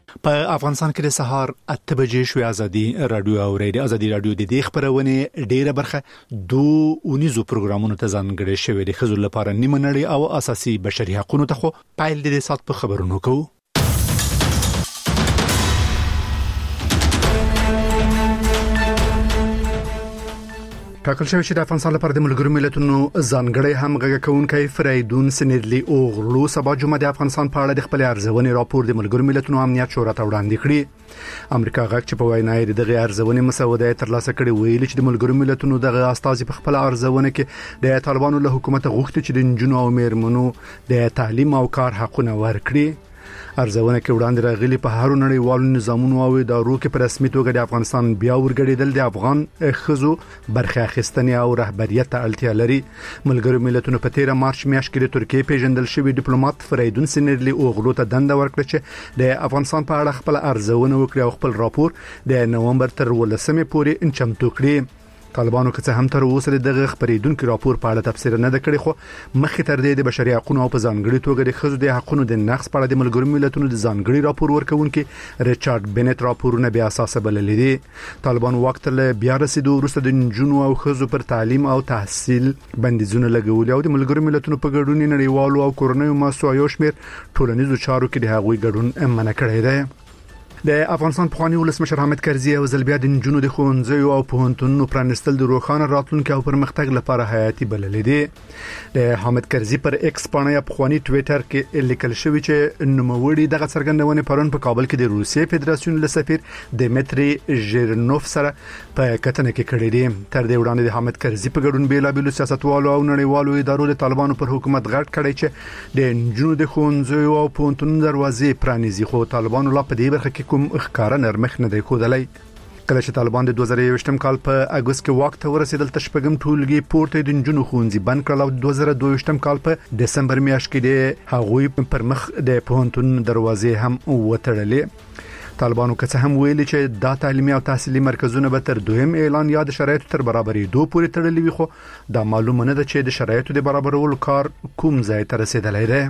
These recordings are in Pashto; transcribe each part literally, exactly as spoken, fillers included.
په افغانستان کې د سهار اته بجې شوې ازادي رادیو او ریډیو ازادي رادیو د دې خبرونه ډیره برخه دوه اونیزو پروګرامونو ته ځانګړي شوی د خزو لپاره نیمه نړۍ او اساسي بشري حقوقو ته خو پایل د سات په خبرونو کوو. ټاکل شوی چې د افغانستان لپاره د ملګرو ملتونو ځانګړي همغږي کوونکی فریدون سنیدلی اوغلو سبا جمعه د افغانستان په اړه د خپل ارزونې راپور د ملګرو ملتونو امنیت شورا ته وړاندې کړی. امریکا غږ چې په وینا یې دغه ارزونې مسوده ترلاسه کړې ویل چې د ملګرو ملتونو دغه استازي په خپل ارزونه کې د طالبانو له حکومت غوښتي چې د جنونو او میرمنو د تعلیم او کار حقونه ورکړي. ارزونه کې وړاندې راغلي په هر نړیوالو نظامونو او ادارو کې په رسمي توګه د افغانستان بیا ورګړېدل د افغان خزو برخه اخیستنې او رهبریت ته اړتیا لري. ملګرو ملتونو په تیر مارچ میاشت کې د ترکیې پیژندل شوی ډیپلوماټ فریدون سنیدلی اوغلو ته دنده ورکړه چې د افغانستان په اړه خپل ارزونه وکړي او خپل راپور د نومبر تر ولسمې پورې چمتو کړي. طالبانو که څه هم تر اوسه دغه خبرېدونکو راپور په اړه تفسیر نه د کړی، خو مخکې تر دې د بشري حقوقو او په ځانګړي توګه د خزو د حقوقو د نقض په اړه د ملګرو ملتونو د ځانګړي راپور ورکونکي ریچارډ بنت راپورونه بیا اساس بللي دي. طالبان وخت له بیا رسیدو وروسته د جنونو او خزو پر تعلیم او تحصیل بندیزونه لګولي او د ملګرو ملتونو په ګډون نړیوالو او کورنیو مسایو شمیر ټولنیزو چارو کې د هغوی ګډون منع کړی دی. د افغانستان پخوانی ولسمشر حامد کرزي او زلبیا د جنونو د خوندزیو او پوهنتونونو پرانستل د روښانه راتلونکو او پرمختګ لپاره حیاتي بلل دي. د حامد کرزي پر ایکس باندې پخوانی ټوئیټر کې لیکل شوی چې نوموړي دغه څرګندونه پرون په کابل کې د روسیې فدراسیون له سفیر دمیتری ژیرنوف سره په کتنه کې کړې دي. تر دې وړاندې د حامد کرزي په ګډون بیلابیلو سیاستوالو او نړیوالو ادارو د طالبانو پر حکومت غږ کړی چې د جنونو د خوندزیو او پوهنتونونو دروازې پرانیزي، خو طالبانو لا په دې برخه کې کوم ښکارا نرمخ نه دی کودلای. کله چې طالبان د دوه زره یوولسم کال په اگست کې وخت ورسېدل تشپګم ټولګي پورته د جنونو خونځي بند کړل او دوه زره دوه کال په دسمبر میاشت کې د هغوی پر مخ د پوهنتون دروازې هم وتړلې. طالبانو که څه هم ویلي چې دا تعلیمي او تحصیلي مرکزونه به تر دویم اعلان یا د شرایطو تر برابرې دوه پورې تړلې وي، خو دا معلومه نه ده چې د شرایطو د برابرولو کار کوم ځای ته رسیدلی دی.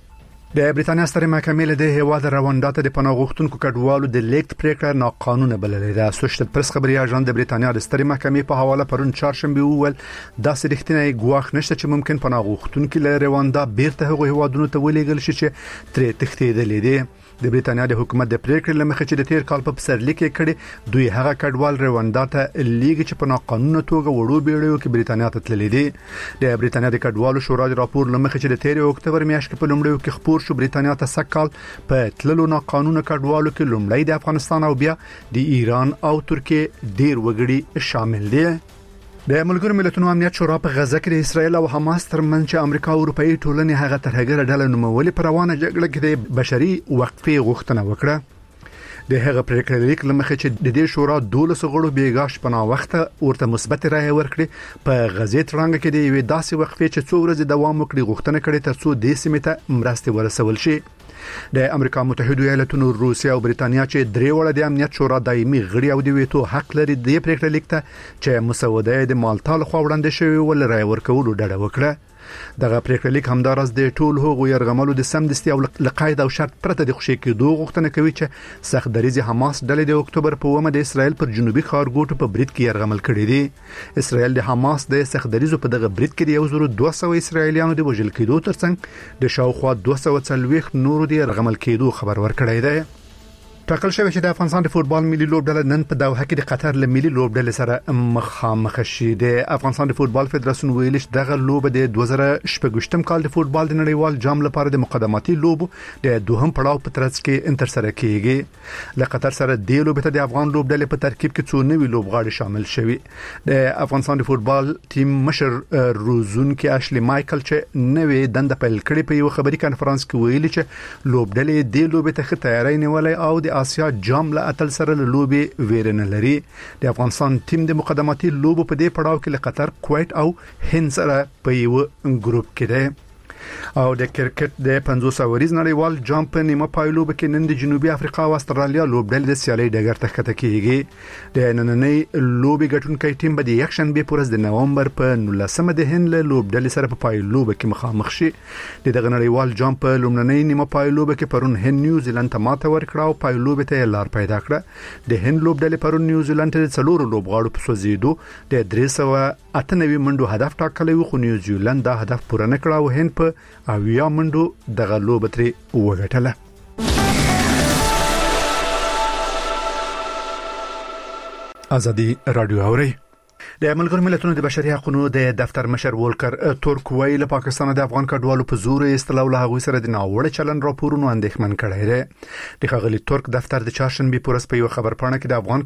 د بریتانیا سترې محکمې له د هیواد رواندا ته د پناه غوښتونکو کډوالو د لیکت پریکړه ناقانونه بللې ده. اسوشیټډ پریس خبري اژانس د بریتانیا د سترې محکمې په حواله پرون چهارشنبه وویل دا سړښتنه ګواښ نشته چې ممکن پناه غوښتونکو له رواندا بیرته هغه هیوادونو ته ولېږل شي چې ترې تښتېدلې دي. د بریتانیا د حکومت د پریکړې لمخې چې د تیر کال په پسرلي کې کړي دوی هغه کډوال رواندا ته لیږي چې په ناقانونه توګه وړو بیړیو کې بریتانیا ته تللي دي. د بریتانیا د کډوالو شورا د راپور لمخې چې د تیر اکتوبر میاشت کې په لومړیو کې خبر شو بریتانیا ته سکهال په تللو ناقانونه کډوالو کې لومړی د افغانستان او بیا د ایران او ترکیه ډیر وګړي شامل دي. د ملګرو ملتونو امنیت شورا په غزه کې د اسرایل او حماس ترمنځ چې امریکا او اروپאי ټولنې هغه ترهګر ډله نومولې پر روانه جګړه کې د بشري وقفې غوښتنه وکړه. د هغه پریکړه لیک لمخې چې د دې شورا دولس غړو بیګاش پناه وخت ورته مثبت رائے ورکړي په غزه ترنګ کې د یوې داسې وقفې چې څو ورځې دوام وکړي غوښتنه کړې ترڅو د سیمه ته مرستې ورسول شي. د امریکا متحده ایالاتونو، روسیا او بریتانیا چې درې وړه د امنیت شورا دایمي غړي او د ویټو حق لري د پریکړه لیک ته چې مسوده د مالټا لخوا وړاندې شوی ول رائے ورکولو ډډه وکړه. دغه پریکړه لیک همدارس د ټول هغو يرغملو د سمدستي او لقاید او شرط پرته د خوشي کېدو غوښتنه کوي چې سخت دریزي حماس ډلې د اکتوبر په ومه د اسرایل پر جنوبي ښارګوټو په برید کې يرغمل کړي دي. اسرایل د حماس د سخت دریزو په دغه برید کې د یو زرو دوه سوه اسرایلیانو د وژل کېدو ترڅنګ د شاوخوا دوه سوه څلوېښت نورو د يرغمل کېدو خبر ورکړی دی. ټاکل شوی چې د افغانستان د فوتبال ملي لوبډله نن په دوحه کې د قطر له ملي لوبډلې سره مخامخ شي. د افغانستان د فوتبال فدراسیون ویل چې دغه لوب د دوه زره شپږم کال د فوتبال د نړیوال جام لپاره د مقدماتي لوبو د دوهم پړاو په ترڅ کې انتر سره کیږي. له قطر سره د لوب ته د افغان لوبډلې په ترکیب کې څو نوي لوبغاړي شامل شوي. د افغانستان د فوتبال ټیم مشر روزون کې اشلی مایکل چې نوې دنده پیل کړې په یو خبري کانفرنس کې ویل چې لوبډلې د لوب ته ښه تیاری نیولې او د آسیا جام له اتل سره لوبي ویرنه لري. د افغانستان ټیم د مقدماتي لوبو په دې پړاو کې له قطر، کویت او هند سره په یو ګروپ کې دی. او د کرکټ د پنځوس اوریز نړیوال جام په نیمه پایلو کې نن د جنوبي افریقا او استرالیا لوبډلې د سیالي ډګر ته ښکته کیږي. د نننۍ لوبي ګټونکي ټیم به د یک شنبه پر ورځ د نومبر په نولسمه د هند له لوبډلې سره په پایلو کې مخامخ شي. د دغه نړیوال جام په لومړنۍ نیمه پایلو کې پرون هند نیوزیلند ته ماته ورکړه او پایلو ته لار پیدا کړه. د هند لوبډلې پرون نیوزیلند ته څلور لوبغاړو په سوزیدو د درې سوه اته نوي منډو هدف ټاکلی و، خو نیوزیلند دا هدف پوره نه کړ او هند په اویا منډو دغه لوبه ترې وګټله. ازادي رادیو اوري. د ملګرو ملتونو د بشري حقوقو د دفتر مشر وولکر تورک ویل پاکستان د افغان کډوالو په زور استلو له هغوی سره د ناوړه چلن راپورونو اندېښمن کړی دی. د خغلی تورک دفتر د چهارشنبه پر ورځ په یو خبرپاڼه کې د افغان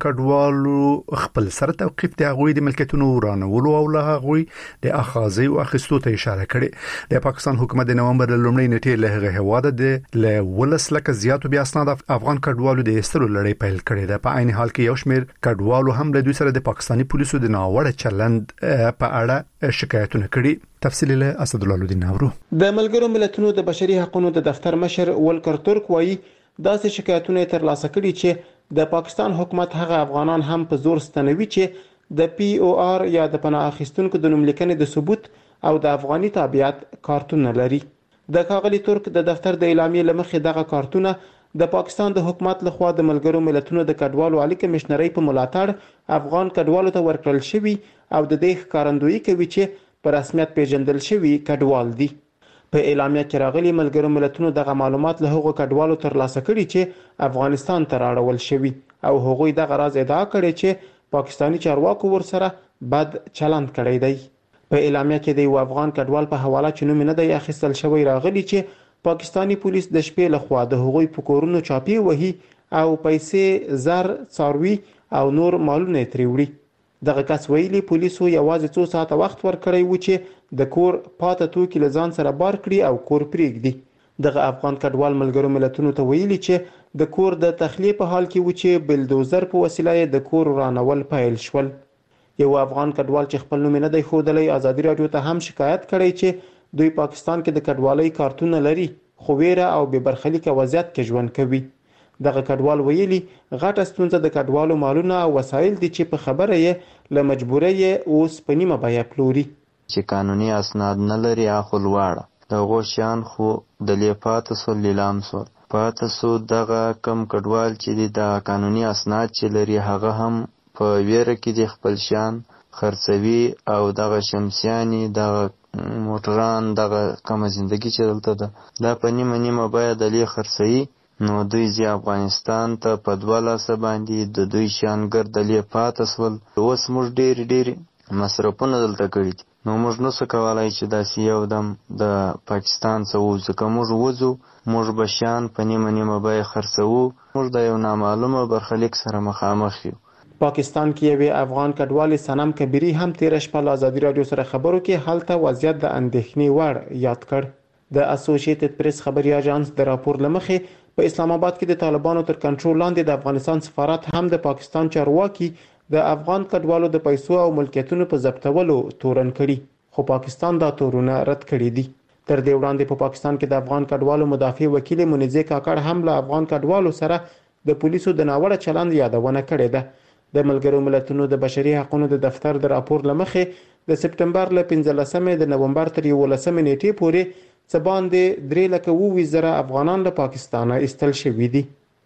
کډوالو خپل سره توقيف د هغوی د ملکیتونو ورانولو او له هغوی د اخاذي او اخیستو ته اشاره کړې. د پاکستان حکومت د نومبر لومړۍ نیټې له هغه هواده د ل ولس لکه زیاتو بیا اسناد افغان کډوالو د استلو لړۍ پیل کړې ده. په عین حال کې یو شمېر کډوالو هم له دوی سره د پاکستاني پولیسو د ناوړه چلند په اړه شکایتونه کړي. تفصیل له اسد الله الدین نورو. د ملګرو ملتونو د بشري حقوقو د دفتر مشر ولکر تورک وایي داسې شکایتونه تر لاسه کړي چې د پاکستان حکومت هغه افغانان هم په زور ستنوي چې د پی او آر یا د پناه اخیستونکو د نوملیکنې د ثبوت او د افغاني تابعیت کارتونه لري. د کاغلی تورک د دفتر د اعلامیې لمخې دغه کارتونه د پاکستان د حکومت لخوا د ملګرو ملتونو د کډوالو عالی کمشنرۍ په ملاتړ افغان کډوالو ته ورکړل شوی او د دې ښکارندویي کوي چې په رسمیت پیژندل شوی کډوال دي. په اعلامیه کې راغلي ملګرو ملتونو دغه معلومات له هغو کډوالو ترلاسه کړي چې افغانستان ته راړول شوی او هغوی دغه راز ادعا کړي چې پاکستاني چارواکو ورسره بد چلند کړی دی. په اعلامیه کې د یو افغان کډوال په حواله چې نوم نه دی اخیستل شوی راغلي چې پاکستانی پولیس د شپې لخوا د هغوی په کورونو چاپی وهي او پیسې زر څاروي او نور مالونه ترې وړي. دغه کس ویلي پولیسو یوازې څو ساعته وخت ورکړی و چې د کور پاته توکي له ځان سره بار کړي او کور پرېږدي. دغه افغان کډوال ملګرو ملتونو ته ویلي چې د کور د تخلیه په حال کې و چې بلدوزر په وسیله د کور رانول پیل شول. یو افغان کډوال چې خپل نوم نه دی ښودلی ازادي رادیو ته هم شکایت کړی چې دوی پاکستان کې د کډوالۍ کارتونه لري خو ویره او بې برخلیکه وضعیت کې ژوند کوي. دغه کډوال ویلي غټه ستونزه د کډوالو مالونه او وسایل دي چې په خبره یې له مجبورۍ اوس په نیمه بیه پلوري. چې قانوني اسناد نه لري اخو لواړه دغه شیان خو د لیپات سو لیلام سو پات سو دغه کم کډوال چې د قانوني اسناد چې لري هغه هم په ویره کې د خپل شیان خرڅوي او دغه شمسیانی دغه موټران دغه کومه زندگی چې دلته ده دا په نیمه نیمه بیه د لې خرڅوي. نو دوی ځي افغانستان ته په دوه لاسه باندې د دوی شیان ګرد لې پاته سول. اوس موږ ډېرې ډېرې مصرفونه دلته کړي دي نو موږ نسو کولی چې داسې یو دم د پاکستان څخه ووځو. که موږ وځو موږ به شیان په نیمه نیمه بیه خرڅوو. موږ د یو نامعلومه برخلیک سره مخامخ یو. پاکستان کې یو افغان کډوال سنم کبیری هم تیر شپه له ازادي رادیو سره خبرو کې حالت وضعیت د اندېښنې وړ یاد کړ. د اسوسییټډ پریس خبري اژانس د راپور لمخې په اسلام آباد کې د طالبانو تر کنټرول لاندې د افغانستان سفارت هم د پاکستان چارواکي د افغان کډوالو د پیسو او ملکیتونو په ضبطولو تورن کړي خو پاکستان دا تورونه رد کړي دي. تر دې وړاندې په پاکستان کې د افغان کډوالو مدافع وکیل منیزه کاکړ هم له افغان کډوالو سره د پولیسو د ناوړه چلند یادونه کړې ده. د ملګرو ملتونو د بشري حقوقو د دفتر د راپور لمخې د سپټمبر له پنځلسمې د نومبر تر یولسمې نیټې پورې څه باندې درې لکه اووه زره افغانان له پاکستانه ایستل شوي دي.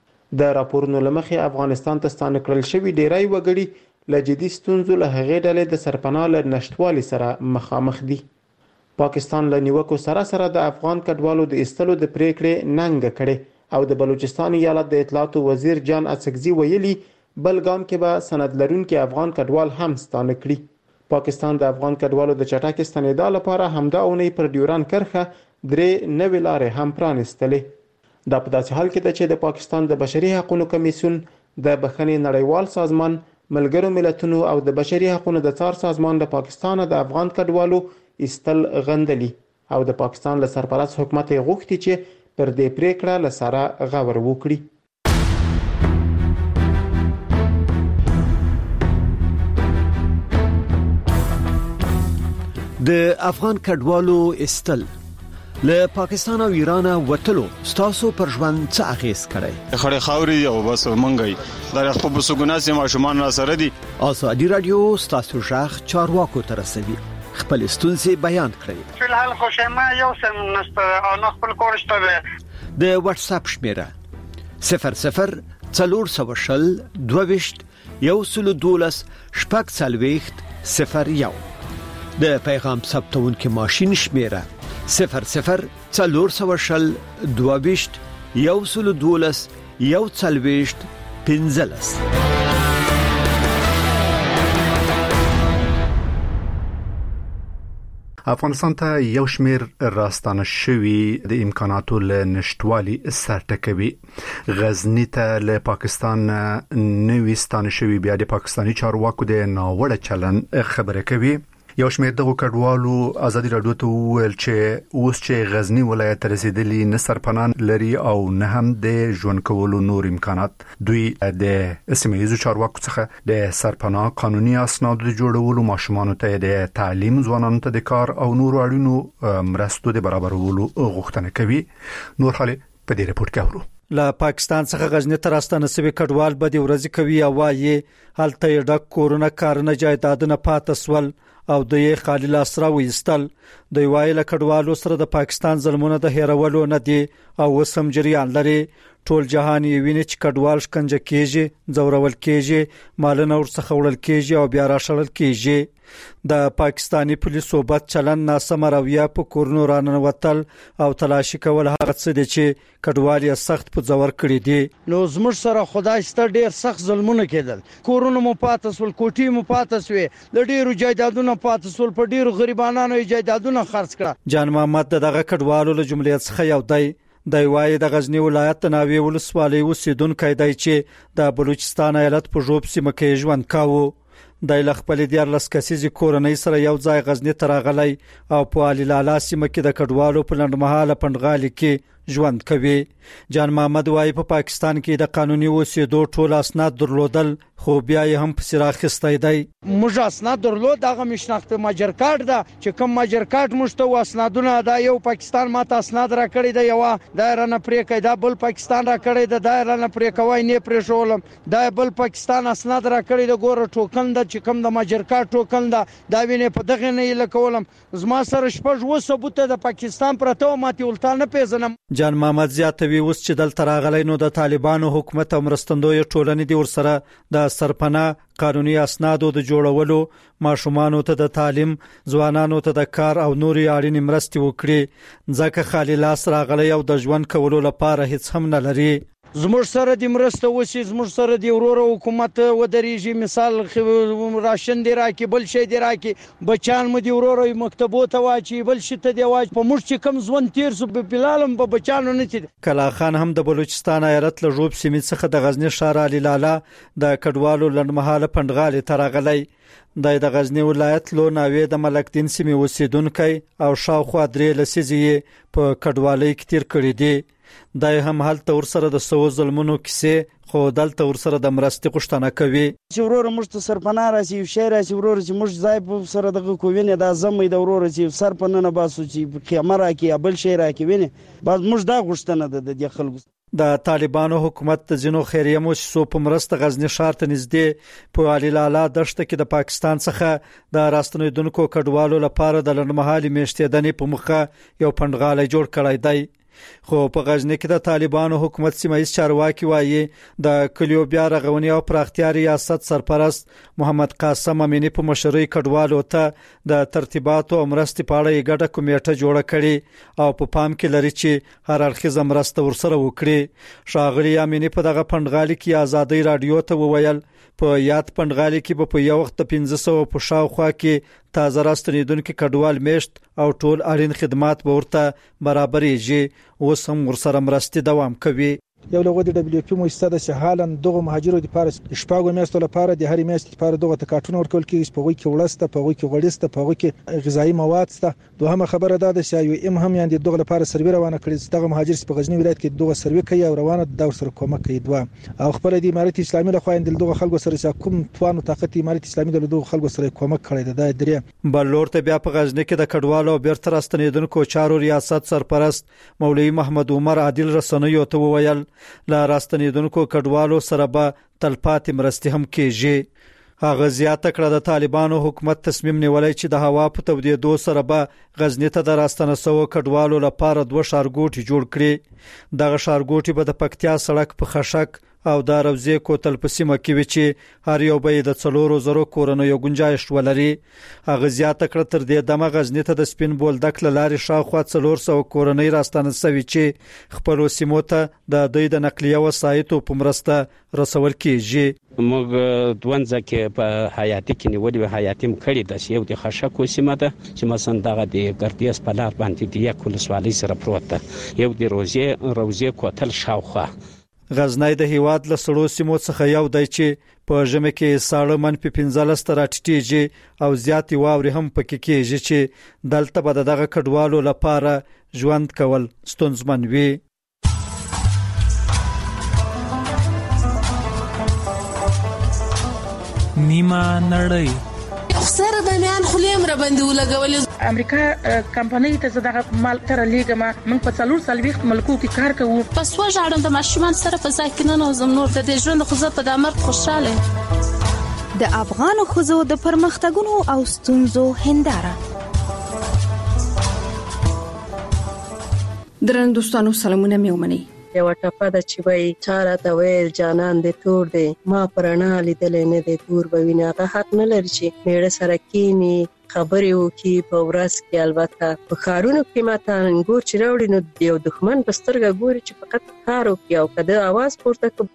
د راپورونو لمخې افغانستان ته ستانه کړل شوي ډیری وګړي له جدي ستونزو له هغې ډلې د سرپناه له نشټوالي سره مخامخ دي. پاکستان له نیوکو سره سره د افغان کډوالو د ایستلو د پریکړې ننګه کړې او د بلوچستان ایالت د اطلاعاتو وزیر جان اڅکزي ویلي بل ګام کې به سند لرونکي افغان کډوال هم ستانه کړي. پاکستان د افغان کډوالو د چټک ستنېدا لپاره همدا اونۍ پر ډیوران کرښه درې نوې لارې هم پرانستلې. دا په داسې حال کې ده چې د پاکستان د بشري حقوقو کمیسیون د بخښنې نړیوال سازمان ملګرو ملتونو او د بشري حقوقو د څار سازمان د پاکستان د افغان کډوالو ایستل غندلي او د پاکستان له سرپرست حکومت یې غوښتي چې پر دې پریکړه له سره غور وکړي. د افغان کډوالو استل له پاکستان او ایران وتلو ستاسو پر ژوند څه اغیز کړي؟ خړې خاوري او بس منګي دا خپل بسګوناس ما شومان را سره دي. ازادي رادیو ستاسو ژغ چارواکو تر رسوي. خپل ستونزې بیان کړئ. فلحال خوشما یو سم نست او خپل کورشته د واتس اپ شمیره صفر صفر څلور سوه شل دوهویشت یو سلو دولس شپږ څلوېښت صفر یو. د پیغام ثبتونکو ماشین شمیره صفر صفر څلور سوه شل دوهویشت یو سلو دولس یو څلوېښت پنځلس. افغانستان ته یو شمیر راستانه شوی د امکاناتو له نشټوالي سرټکوي. غزنی ته له پاکستان نوې ستانه شوی بیا د پاکستانی چارواکو د ناوړه چلن خبره کوي. یو شمیر دغه کډوالو ازادي رادیو ته ویل چې اوس چې غزنی ولایت ته رسیدلی نه سرپنان لري او نه هم د ژوند کولو نور امکانات. دوی د سیمه‌ییزو چارواکو څخه د سرپناه قانوني اسناد د جوړولو، ماشومانو ته د تعلیم، ځوانانو ته د کار او نور اړینو مرستو د برابرولو غوښتنه کوي. نور حاله په دې رپورت کې اورو. له پاکستان څخه غزنی ته راستانه سوي کډوال به د ورځې کوي او وايي هلته یې ډک کورونه کارونه جایدادونه پاتسول او د یې خالي لاس راوېستل. دوی وايي له کډوالو سره د پاکستان ظلمونه د هیرولو نه دي او وسم جریان لري. ټول جهان یې ویني چې کډوال شکنجه کیږي، ځورول کیږي، مالونه ورڅخه وړل کیږي او بیا راشړل کیږي. د پاکستانی پولیسو بد چلن، ناسم رویه، په کورونو راننوتل او تلاشي کول هغه څه دي چې کډوال یې سخت په ځور کړی دي. نو زموږ سره خدای ستر ډیر سخت ظلمونه کېدل. کورونو مو پاتسول، کوټي مو پاتسوي، د ډیرو جایدادونو پاتسول، په ډیرو غریبانو جایدادونه خرڅ کړه. جان محمد دغه کډوالو له جملې څخه یو دی. د وای د غزنی ولایت د ناوی ولسوالۍ اوسیدونکو دی چې د بلوچستان ایالت په ژوب سیمه کې ژوند کاوه. د خپل دیار لس کسیزي کورنۍ سره یو ځای غزنی ته راغلی او په علي لالا سیمه کې د کډوالو په لنډمهاله پندغالي کې ژوند کوي. جان محمد وايي په پا پاکستان کې د قانوني اوسېدو ټول اسناد درلودل، خو بیا یې هم په سراغ خستای دی. موږ اسناد درلود، هغه مشناخت ماجر کارت ده چې کوم ماجر کارت مشته و اسنادونه دا یو پاکستان ماته اسناد را کړی دی، یو دایره نه پرې کړی دا بل پاکستان را کړی دی، دایره نه پرې کوي نه پرې شولم دا بل پاکستان اسناد را کړی دی. ګوره ټوکن ده چې کوم د ماجر کارت ټوکن ده دا وینې په دغه نه لکولم. زما سره شپږ و ثبوت د پاکستان پرته ماته ولتا نه پیژنم. جان محمد زیاتوي اوس چې دلته راغلی نو د طالبانو حکومت او مرستندوی ټولنې دی ورسره د سرپناه قانوني اسنادو د جوړولو، ماشومانو ته د تعلیم، ځوانانو ته د کار او نوري اړینې مرستې وکړي. ځکه خالي لاس راغلی او د ژوند کولو لپاره هیڅ هم نه لري. زموږ سره د مرسته وسی، زموږ سره د ورور حکومت ودرېږي، مثال راشن دی راکې، بل شي دی راکې، بچان مو دی ورور مکتبو ته واچي، بل شي ته دی واچي. په موږ چې کم ژوند تیر سو په بلالم په بچانو نه تي. کلا خان هم د بلوچستان ایالت له ژوب سیمې څخه د غزنی ښار علي لالا د کډوالو لنډمهاله پندغالي تراغلی. د غزنی ولایت لو ناوی د ملک دین سیمې اوسیدونکو او شاوخوا درې لسیزې په کډوالۍ کې تیر کړی دی. دای هم هلته ورسره د سو ظلمونو کیسه خو دلته ورسره د مرستې غوښتنه کوي. چې ورور موږ ته سرپناه راسي، شهر راسي، ورور چې موږ ځای په سره دغه کوینه د زمې د ورور چې سرپناه باسو چې کیمرا کې بل شهر کې ویني بعد موږ دا غوښتنه ده د خلکو. د طالبانو حکومت د جنو خیریه مؤسسو په مرسته غزنی ښار ته نږدې په علي لالا دشت کې د پاکستان څخه د راستنیدونکو کډوالو لپاره د لنډمهالي میشتېدنې په مخه یو پندغالی جوړ کړی دی. خو په غزنی کې د طالبانو حکومت سیمایي چارواکي وایي د کلیو بیا رغونې او پراختیا ریاست سرپرست محمد قاسم امینی په مشرۍ کډوالو ته د ترتیباتو او مرستې په اړه ګډه کمیټه جوړه کړي او په پام کې لري چې هر اړخیزه مرسته ورسره وکړي. ښاغلي امینی په دغه پندغالي کې ازادي رادیو ته وویل په یاد پندغالي کې په یو وخت پنځه سوه په شاوخوا کې تازه راستنیدونکو کډوال میشت او ټول اړین خدمات به ورته برابرېږي. اوس هم ورسره مرستې دوام کوي. یو لغه د دبليو پی مؤسسه د شهالن دغه مهاجرو د پاره شپږو میاشتو لپاره د هرې میاشتې لپاره دغه تکاټونه ورکول کیږي په وګړي کې ولسته په وګړي کې غړسته په وګړي کې غذایی مواد سته. دوهمه خبره ده چې یو ام هم یاندې دغه لپاره سروي روانه کړي دغه مهاجر په غزنی ولایت کې دغه سروي کوي او روانه د سره کومک کوي. دوه او خپل د امارت اسلامي له خوا د دغه خلکو سره کوم توان او طاقت امارت اسلامي د دغه خلکو سره کومک کړي ده. د درې بلور ته بیا په غزنی کې د کډوالو بیرته راستنیدونکو چارو ریاست سرپرست مولوی محمد عمر عادل رسنیو ته وویل لا راستنیدونکو کډوالو سره به تلپاتې مرستې هم کیږي. هغه زیاته کړه د طالبانو حکومت تصمیم نیولای چې د هوا په تودېدو سره به غزنی ته د راستنه سو کډوالو لپاره دوه ښارګوټي جوړ کړي. دغه ښارګوټي به د پکتیا سړک په خشک او د روزي کوتل په سیمه کې وي چې هر یو به د څلورو زرو کورنیو گنجائش ولري. هغه زیاته کړه تر دې دمه غزنی ته د سپین بولدک لارې شاوخوا څلور سوه کورنۍ راستنه سوي چې خپل سیمو ته د دوی د نقلیه وسایطو په مرسته رسول کیږي. موږ دونځه کې په حیاتي کې نیولې حیاتي مکړې د یو د خشکو سیمه ده چې مثلا دغه د ګردیس په لار باندې د یک ولسوالۍ سره پروت ده. یو د روزي روزي کوتل شاوخوا. غزنی د هیواد له سړو سیمو څخه یو دی چې په ژمي کې ساړه منفي پنځلس تر ټیټیږي او زیاتې واورې هم پکې کېږي چې دلته به دغه کډوالو لپاره ژوند کول ستونزمن وي. نیمه نړۍ سره د میان خلیم را باندې ولګولې. امریکا کمپنۍ ته زداغه مال تر لیګه ما موږ په څلور سلويخت ملکو کې کار کوو. پس وژاړم د ماشومان سره په ځای کې نه نوزم نور د ژوند خو زه په دمر خوشاله. د افغان خزو د پرمختګونو او ستونزو هنداره. درن دوستانو سلامونه میومني. یو ټپه د چې وای چاره ته ویل جانان دې تور دی ما پرانا لیدل نه دی تور به وینا ته حق نه لري چې میړه سره کینی خبرې وکي په ورځ کې. البته په کارونو کې ماته انګور چې راوړي نو یو دښمن په سترګه ګوري چې فقط کار وکي او کده आवाज پورته کوي.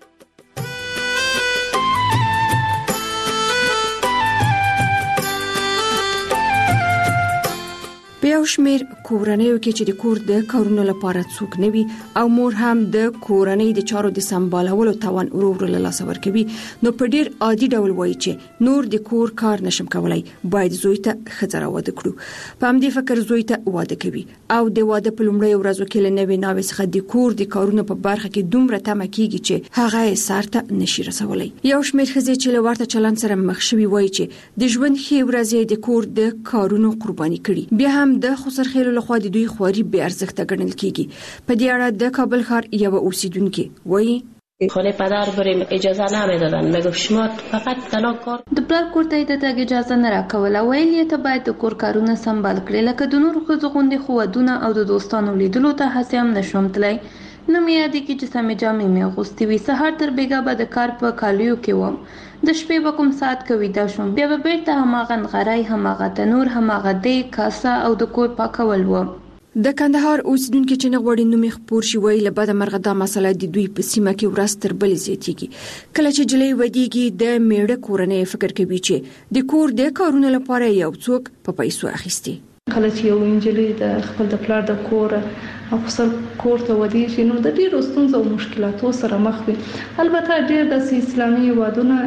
په یو شمېر کورنیو کې چې د کور د کارونو لپاره څوک نه وي او مور هم د کورنۍ د چارو د سمبالولو توان ورو ورو له لاسه ورکوي نو په ډیر عادي ډول وایي چې نور د کور کار نشم کولای باید زوی ته ښځه راواده کړو. په همدې فکر زوی ته واده کوي او د واده په لومړۍ ورځو کې له نوې ناوې څخه د کور د کارونو په برخه کې دومره تمه کیږي چې هغه یې سر ته نشي رسولی. یو شمېر ښځې چې له ورته چلند سره مخ شوي وایي چې د ژوند ښې ورځې د کور د کارونو قرباني کړي. بیا هم د خسرخیلو لخوا د دوی خواري به ارزښت ګڼل کیږي. په دې اړه د کابل ښار یو اوسیدونکو وایي خانه پدر بریم اجازه نمیدادن میگفت شما فقط تنها کار د پلار کور ته د تګ اجازه نه راکوله ویل یې ته باید د کور کارونه سمبال کړې لکه د نورو ښځو غوندې خو ودونه او د دوستانو لیدلو ته هسې هم نشوم تللی. نه مې یادېږي چې سمې جامې مې اغوستې وي. سهار تر بېګا به د کار په کالیو کې وم. د شپې به کوم ساعت کې ویده شوم بیا به بیرته هماغه نغری هماغه تنور هماغه دیګ کاسه او د کور پاکول و. د کندهار اوسیدونکو چې نه غوړي نومې خپور شي وی له بده مرغه دا مسله د دوی په سیمه کې ورځ تر بلې زیاتېږي. کله چې جلۍ ودیږي د میړه کورنۍ فکر کوي چې د کور د کارونو لپاره یو څوک په پیسو اخیستي. کله چې یو انجلۍ د خپل د پلار د کور او خپل کور ته ودیږي نو د ډیرو ستونزو او مشکلاتو سره مخ وي. البته ډیر د اسلامي وادونه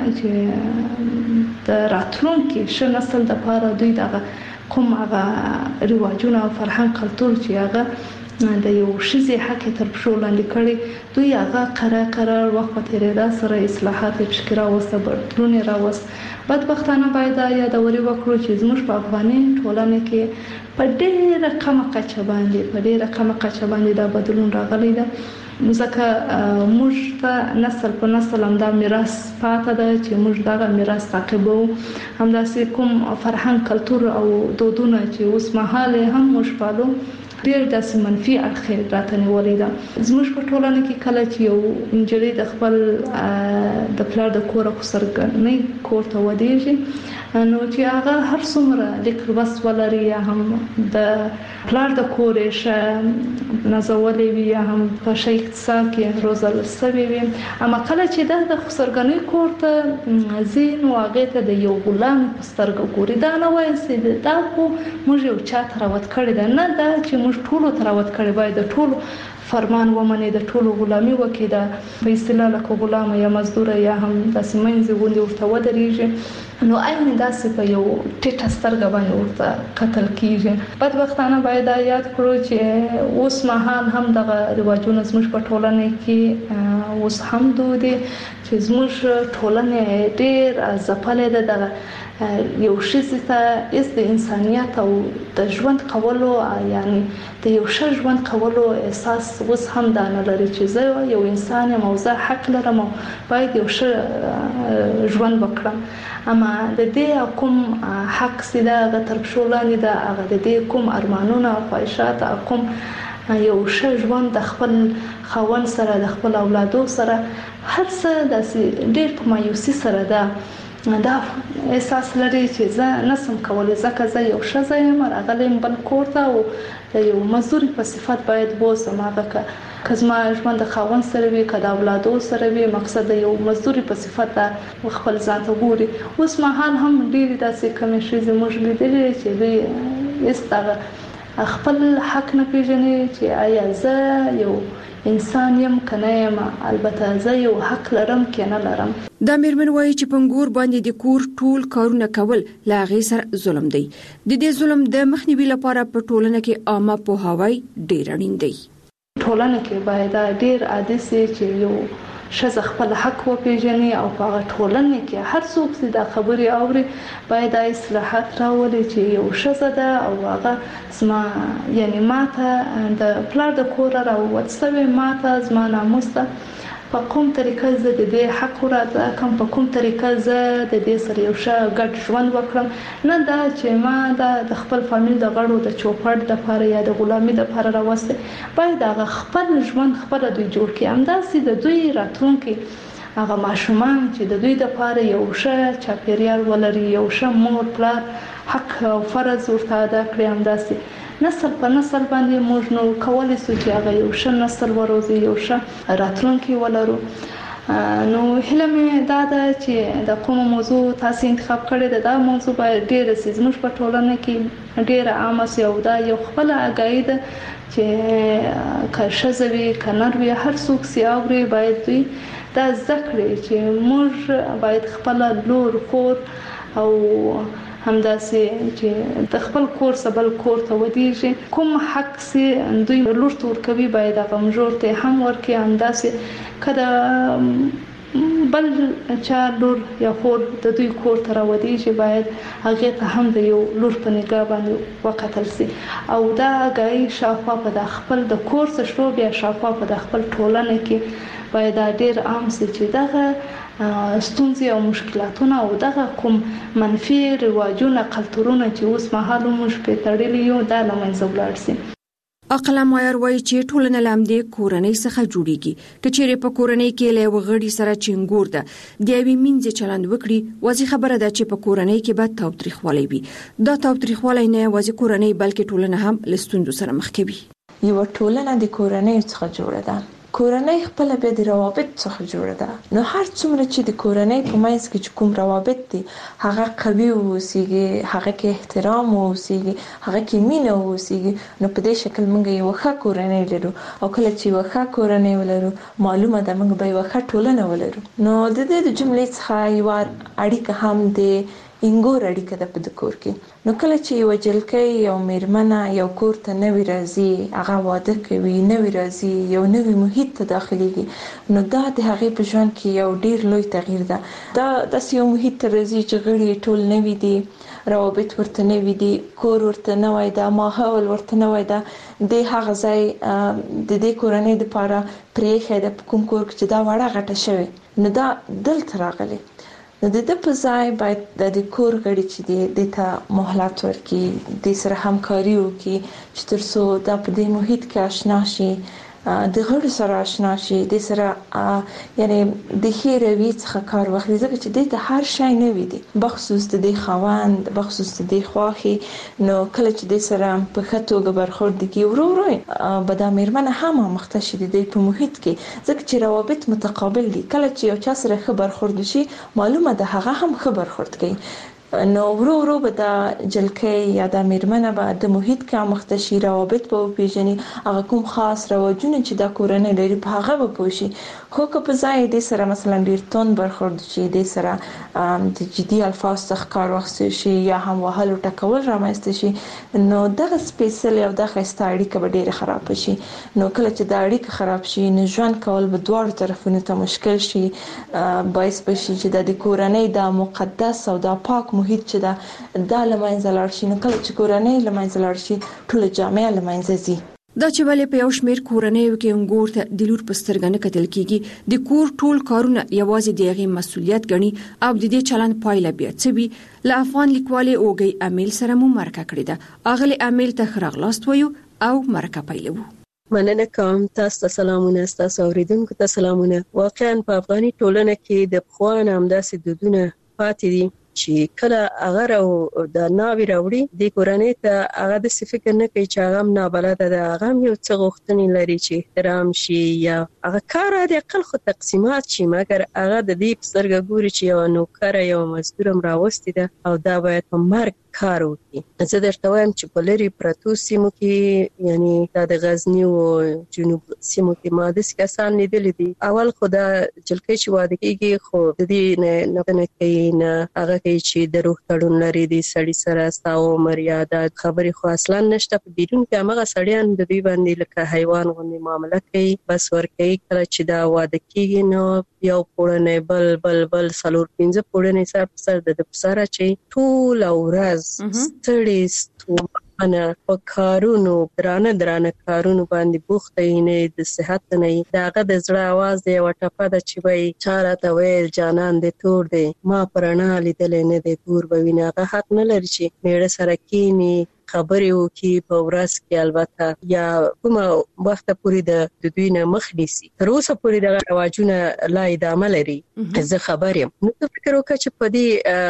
چې د راتلونکي ش نسل د لپاره دوی دغه کوم هغه رواجونه او فرهنګ کلتور چې هغه د یو شذي حق تر پښو لاندې کړي دوی هغه قرار قرار وخت په تیریدا سره اصلاحات پکې راوسته بدلون راوست. بدبختانه باید یادوري وکړو چې زموږ په افغاني ټولنه کې په ډېره کمه کچه باندې په ډېره کمه کچه باندې دا بدلون راغلی ده. ځکه موږ ته نسل په نسل هم دا میراث پاتې ده چې موږ دغه میراث تعقیبو. همداسې کوم فرهنګ کلتور او دودونه چې اوس مهال هم موږ پالو ډېر داسې منفي اړخ راته نیولې ده. زموږ په ټولنه کې کله چې یو نجلۍ د خپل د پلار د کور او سرګنۍ کور ته ودیږي نو چې هغه هر څومره لیک بس ولري یا هم د پلار د کور شه نازولې وي یا هم په شي اقتصاد کې روزل سوي وي اما کله چې د سرګنۍ کور ته زین واغې ته د یو غلام پسترګ ګوري دا نه وایي چې دا خو موږ یو چا تراوت کړی ده نه دا چې موږ ټولو تراوت کړی باید ټولو فرمان ومني د ټولو غلامي وکړي د په اصطلاح لکه غلام یا مزدور یا هم د سیمنځ غوندي ورته ودرېږي نو اېنه داسې په یو ټیټه سترګه باندې ورته قتل کیږي. بدبختانه باید یاد کړو چې اوس مهال هم دغه رواجونه زموږ په ټولنه کې اوس هم دود دي چې زموږ ټولنه ډېر ځپلې ده. دغه یو شی ته اس د انسانيت او د ژوند کولو یعنی د یو ښه ژوند کولو احساس اوس هم دا نه لري چې زه یو انسان یم او زه حق لرم او باید یو ښه ژوند وکړم. اما د دې کوم حق سیده د تر پښو لاندې ده هغه د دې کوم ارمانونه او خواهشات کوم یو ښه ژوند د خپل خاوند سره د خپل اولادو سره هر څه د ډېر په مایوسي سره ده دا احساس لري چې زه نسم کولای ځکه زه یو ښځه یم راغلم بل کور ته او د یو مزدور په صفت باید بوزم هغه که زما ژوند د خاوند سره وي که د اولادو سره وي مقصد د یو مزدور په صفت خپل ځان ته ګوري. اوس مهال هم ډېرې داسې کمې ښځې موږ لیدلې چې دوی هېڅ خپل حق نه پیژني چې آیا زه یو انسان یم کنه یم البته زه یو حق لرم که نه لرم. دا میرمن وایي چې پنګور باندې د کور ټول کارونه کول لا غي سره ظلم دی. د دې ظلم د مخنیوي لپاره په ټولنه کې عامه پوهاوی ډیر اړین دی. ټولنه کې باید ډیر عادي سي چې یو ښځه خپل حق وپیژني او په هغه ټولنه کې هر څوک چې دا خبرې اوري باید اصلاحات راولي چې یو ښځه ده او هغه زما یعنی ماته د پلار د کور راووت سوی ماته زما ناموس ده په کوم طریقه زه د دې حق ورته کوم په کوم طریقه زه د دې سره یو ښه ګډ ژوند وکړم نه دا چې ما د خپل فامیل د غړو د چوپړ د لپاره یا د غلامي د لپاره راوسته باید هغه خپل ژوند خپل دوی جوړ کړي همداسې د دوی راتلونکي هغه ماشومان چې د دوی د لپاره یو ښه چاپیریال ولري یو ښه مور پلار حق او فرض ورته ادا کړي همداسې نسل په نسل باندې موږ نو کولای شو چې هغه یو ښه نسل وروزي یو ښه راتلونکي ولرو. نو هله مې دا ده چې د کوم موضوع تاسو انتخاب کړی ده دا موضوع باید ډېر سي زموږ په ټولنه کې ډېر عام سي او دا یو خپل اگاهي ده چې که ښځه وي که نر وي هر څوک سي اوري باید دوی دا زده کړي چې موږ باید خپل لور خور او همداسې چې د خپل کور سبل کور ته ودیږي کوم حق سي دوی لور تور کوي باید هغه مجور ته هم ورکي همداسې کله بل چا لور یا خور د دوی کور ته راودیږي باید هغه ته هم د یو لور په نگاه باندې وکتل سي او دا غي شافه په د خپل د کور څخه شو بیا شافه په د خپل ټولنه کې باید ډېر عام سي چې دغه ستونزې او مشکلاتونه او دغه کوم منفي رواجونه کلتورونه چې اوس مهال موږ په تړلې یو دا لمنځه ولاړ سي. اقلا مایر وایي چې ټولنه لامدې کورنۍ څخه جوړیږي کچېره په کورنۍ کې له وغړي سره چنګور ده د یوې منځ چلند وکړي وځي خبره ده چې په کورنۍ کې به تاوتریخوالی وي دا تاوتریخوالی نه وځي کورنۍ بلکې ټولنه هم لستوندو سره مخ کوي. یو ټولنه د کورنۍ څخه جوړه ده کورنۍ خپل به د روابط څخه جوړه ده نو هر څومره چې د کورنۍ په منځ کې کوم روابط دي هغه قوي اوسېږي هغه کې احترام اوسېږي هغه کې مینه اوسېږي نو په دې شکل موږ یو ښه کورنۍ لرو او کله چې یو ښه کورنۍ ولرو معلومه ده موږ به یو ښه ټولنه ولرو. نو د دې د جملې څخه یو اړیکه هم د انګور اړیکه ده په کور کې نو کله چې یو جلکې یو میرمنه یو کور ته نوی راځي هغه واده کوي نوی راځي یو نوی محیط ته داخليږي نو دا د هغه په ژوند کې یو ډیر لوی تغییر ده دا د یو محیط ته راځي چې غړي ټول نوی دي روابط ورته نوی دي کور ورته نوی ده ماحول ورته نوی ده د هغه ځای د دې کورنۍ لپاره پرېخه د کوم کور چې دا وړه غټه شوی نو دا دلته راغلي نو د دې په ځای باید د کور غړي چې د دې ته مهلت ورکړي د سره همکاري وکړي چې ترڅو دا په دې محیط کې آشنا شي د غړو سره آشنا شي د سره یعنی د خیروي څخه کار واخلي ځکه چې د ته هر شی نه وي دي بخصوص د خوند بخصوص د خواخي نو کله چې د سره په خطوګه برخورد کی ورو ورو بد میرمنه هم مختشي دي په محیط کې ځکه چې روابط متقابل دي کله چې یو چا سره خبر خورد شي معلومه ده هغه هم خبر خورد کوي نو ورو ورو به د جلکې یا د میرمنه به د محیط کې مختشي روابط په پیژني هغه کوم خاص رواجونه چې د کورنۍ لري په هغه به پوښي خو که په ځای دې سره مثلا ډیر تون برخورد شي دې سره د جدي الفاظ څخه کار واخیستل شي یا هم وهلو ټکول رامنځته شي نو دغه سپیشل او د خسته اړیکه به ډیره خراب شي نو کله چې د اړیکه خراب شي نو ژوند کول به دواړو طرفونو ته مشکل شي باعث بشي چې د کورنۍ د مقدس او د پاک محیط چې دا د لمنځه لاړ شي نو کله چې کورنۍ لمنځه لاړ شي ټول جامعه لمنځه ځي دا چې ولې په یو شمېر کورنیو کې انګور ته د لور په سترګه نه کتل کیږي د کور ټول کارونه یوازې د هغې مسؤلیت ګڼي او د دې چلند پایله بیا څه وي له افغان لیکوالې اوږۍ امیل سره مو مرکه کړې ده اغلې امیل ته ښه راغلاست وایو او مرکه پیلوو. مننه کوم تاسو ته سلامونه تاسو اوریدونکو ته سلامونه. واقعا په افغاني ټولنه کې د پخوان همداسې دودونه پاتې دي چې کله هغه او د ناوی راوړي د کورنۍ ته هغه د فکر نه کوي چې هغه نه بلد ده هغه یو څه غوښتنې لري چې احترام شي یا هغه کار د عقل خو تقسیمات شي مګر هغه د دې سترګې ګوري چې یو نوکر یو مزدور راوستي ده او دا باید په مرګ کار وکړي. زه درته وایم چې په لري پرتو سیمو کې یعنی د غزنی او جنوب سیمو کې ما د کسان لیدل دي اول خو دا جلکې چې واده کېږي خو د دې نه نه کوي نه هغه کوي چې د روح تړون لري د سړی سره ستاو مریاده خبرې خو اصلا نشته په بیرون کې هغه سړیان د دوی باندې لکه حیوان غوندي معامله کوي بس ورکوي کله چې دا واده کېږي نو یو پورنه بل بل بل سلور پنځه پورنه سره سره د بسره چې ټول اورز ستړي ستومانه په کارونو درانه درانه کارونو باندې بوخته نه د صحت نه داغه د زړه आवाज دی وټپه د چې وای چاره ته ویل جانان دې تور دی ما پرانا لیدل نه دی تور به ویناغه حق نه لري چې میړه سره کینی خبرې وکي په ورځ کې البته یا کومه وخت پورې د دوی نه مخ نیسي تر اوسه پورې د رواجونه لا ادامه لري. زه خبر یم نو فکر وکړه چې په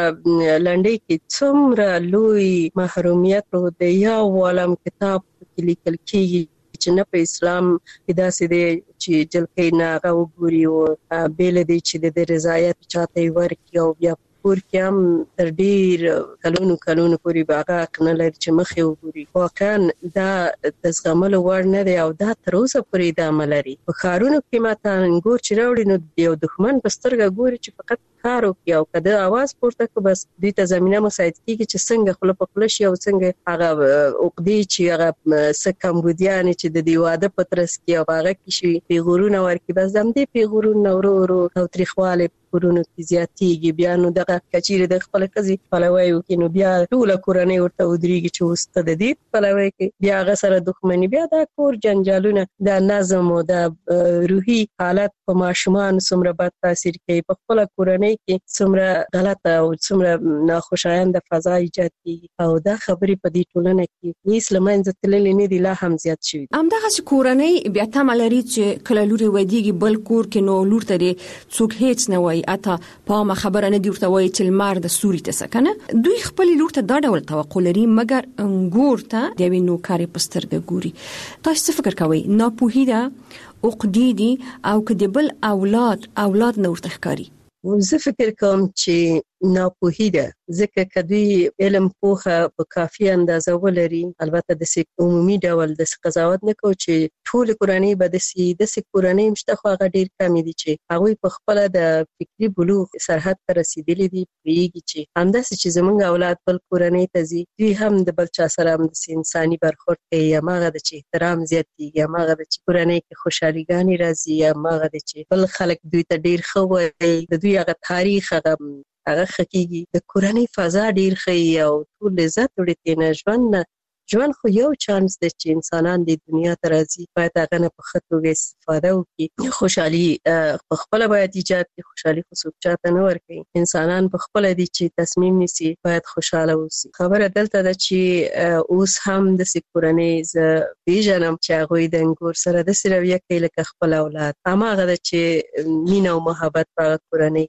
دې لنډۍ کې څومره لوی محرومیت د یو عالم کتاب کې لیکل کېږي چې نه په اسلام کې داسې دی چې جلکې نه هغه وګوري او بیل دی چې د رضایت چاته ورکړي او بیا پور کې هم تر ډیر کلونو کلونو پورې باغه کنه لري چې مخې وګوري واقعا دا د زغملو وړ نه دی او دا تر اوسه پورې ادامه لري. په ښارونو کې ماته انګور چې راوړي نو یو دښمن په سترګه ګوري چې فقط کار وکړي او کده आवाज پورته کو بس دوی ته زمينه مساعد کیږي چې څنګه خپل په خپل شي او څنګه هغه عقدې چې هغه سکمبودیان چې د دیواده پترس کې او هغه کې شي پیغورونه ورکي بس دم دې پیغورونه ورو ورو او تاریخواله کورونو کې زیاتېږي بیا نو دغه کچېره د خپل قضې پلوي وکړي نو بیا ټول کورنۍ ورته ودرېږي چې وسته د دې پلوي کې بیا هغه سره دښمنی بیا د کور جنجالونه د نظم او د روحي حالت په ماشومان څومره بد تاثیر کوي په خپل کورنۍ کې څومره غلطه او څومره ناخوشایند فضا ایجاد کیږي او دا خبرې په دې ټولنه کې هیڅ لمنځه تللې نه دي لا هم زیات شوي. همدغه کورنۍ بیا تمه لري چې کله لوري ودیږي بل کور کې نو لور ته څوک هیڅ نه وایي اته په خبره نه دی ورته وایي چې لمر د سوري ته سکنه دوی خپل لور ته دا ډول توقع لري مګر انګور ته د وینو نوکاري پسترګه ګوري. تاسو څه فکر کوئ ناپوهی ده عقدې دي او کدی بل اولاد اولاد نور تخکاری؟ زه فکر کوم چې ناپوهی ده ځکه کدی علم پوهه په کافي اندازه ولري البته د عمومي ډول د قضاوت نه کو چې ټول کورنۍ به د سي د کورنۍ مشته خو هغه ډیر کم دي چې هغه په خپل د فکری بلوغ سرحد ته رسیدلي دي پریږي چې همداسې چې زمونږ اولاد بل کورنۍ ته ځي دوی هم د بل چا سره هم د انساني برخورد کوي یا ماغه د چې احترام زیاتېږي یا ماغه د چې کورنۍ کې خوشحالي ګانی راځي یا ماغه د چې بل خلک دوی ته ډیر خو وي د دوی هغه تاریخ هغه هغه خکېږي د کورنۍ فضا ډیر ښه او ټول عزت وړي نه ژوند ژوند خو یو چانس دی چې انسانان د دنیا ته راځي باید هغه نه په ښه توګه استفاده وکړي. خوشحالي په خپله باید ایجاد کړي خوشحالي خو څوک چاته نه ورکوي انسانان په خپله دي چې تصمیم نیسي باید خوشحاله اوسي. خبره دلته ده چې اوس هم داسې کورنۍ زه پېژنم چې هغوی د انګور سره داسې رویه کوي لکه خپل اولاد هماغه ده چې مینه او محبت په هغه کورنۍ کې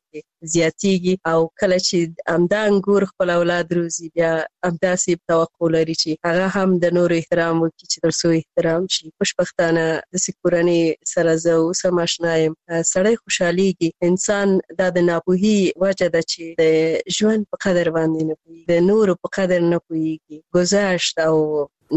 زیاتیږي او کله چې امدا انګور خپل اولاد روزي بیا امدا سي توقع لري چې هغه هم د نور احترام وکړي چې تر څو احترام شي. خوشبختانه د سکورنۍ سره زه اوس هم آشنا یم. سړی خوشحاليږي. انسان دا د ناپوهي وجه ده چې د ژوند په قدر باندې نه پوهیږي، د نور په قدر نه پوهیږي. گذشت او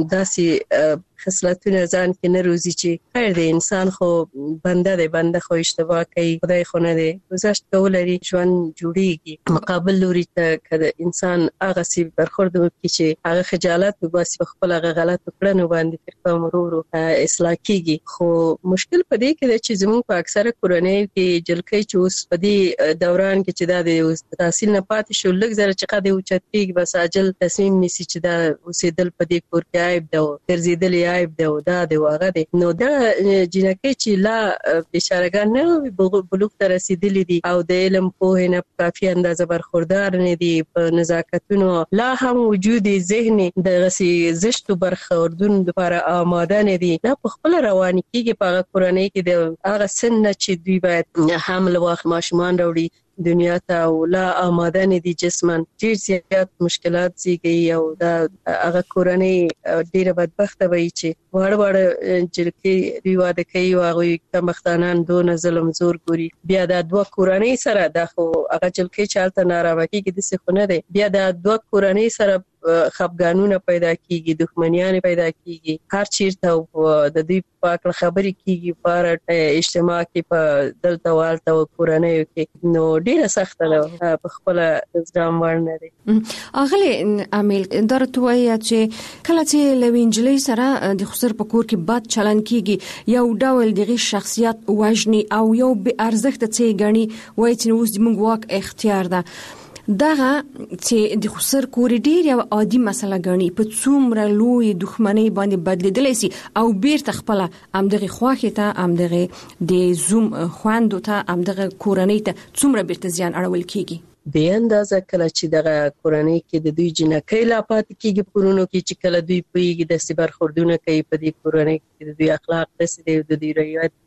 داسې خصلتونه ځان کې نه روزي چې خیر دی انسان خو بنده دی، بنده خو اشتباه کوي، خدای خو نه دی. گذشت کول لري ژوند جوړیږي. مقابل لوري ته کله انسان هغه سی برخورد وکړي چې هغه خجالت وباسي په خپل هغه غلط کړنو باندې فرقه مرورو اصلاح کیږي. خو مشکل په دې کې دی چې زموږ په اکثره کورنۍ کې جلکۍ چې اوس په دې دوران کې چې دا د تحصیل نه پاتې شو لږ زره چې قد اوچت کیږي بس عاجل تصمیم نیسي چې دا اوسېدل په دې کور کې عیب ده او ګرځېدل عیب ده او دا دی واغه دی. نو دا جنکۍ چې لا بشارګان نه بلوغ ته رسیدلي دي او د علم پوهې نه کافي اندازه برخوردار نه دي، په نزاکتونو لا هم وجود ذهني د غسي زشتو برخوردون لپاره آماده نه دي. دا په خپل رواني کېږي په هغه کورنۍ کې د هغه سن چې دوی باید حمل واخ ماشومان راوړي دنیا ته او لا آماده نه دي جسمن. ډیر زیات مشکلات زیږي او دا هغه کورنۍ ډیره بدبخته وي چې وړ وړ جلکې دوی واده کوي او هغه کمختانان دون ظلم زور ګوري. بیا دا دوه کورنۍ سره د خو هغه جلکې چالت ناروا کېږي د څه خونه دی. بیا دا دوه کورنۍ سره خفګانونه پیدا کیږي، دښمنیان پیدا کیږي، هر چیرته د دوی پاک خبرې کیږي پر اجتماع کې په دلته والته او کورنۍ کې. نو ډیره سخته ده په خپل ځام ورنه دي. اغلی امیل درته وايي چې کله چې لوینجلې سره د خسر په کور کې بد چلن کیږي یو ډول دغه شخصیت وژني او یو به ارزښت څه غني وایي چې اوس د موږ واک اختیار ده. دغه چې د خسر کور ډیر یو عادي مسله غني په څومره لوی دښمنۍ باندې بدلیدلی سي او بیرته خپل امدغه خواخه ته امدغه د زوم خواندو ته امدغه کورنۍ ته څومره بیرته زیان اړول کیږي. به اندازه کله چې دغه کورنۍ کې د دوی جنکۍ لا پات کیږي پرونو کې چې کله دوی پویږي د سیبر خوردونه کوي په دې کورنۍ کې د دوی اخلاق دسي د دوی رویت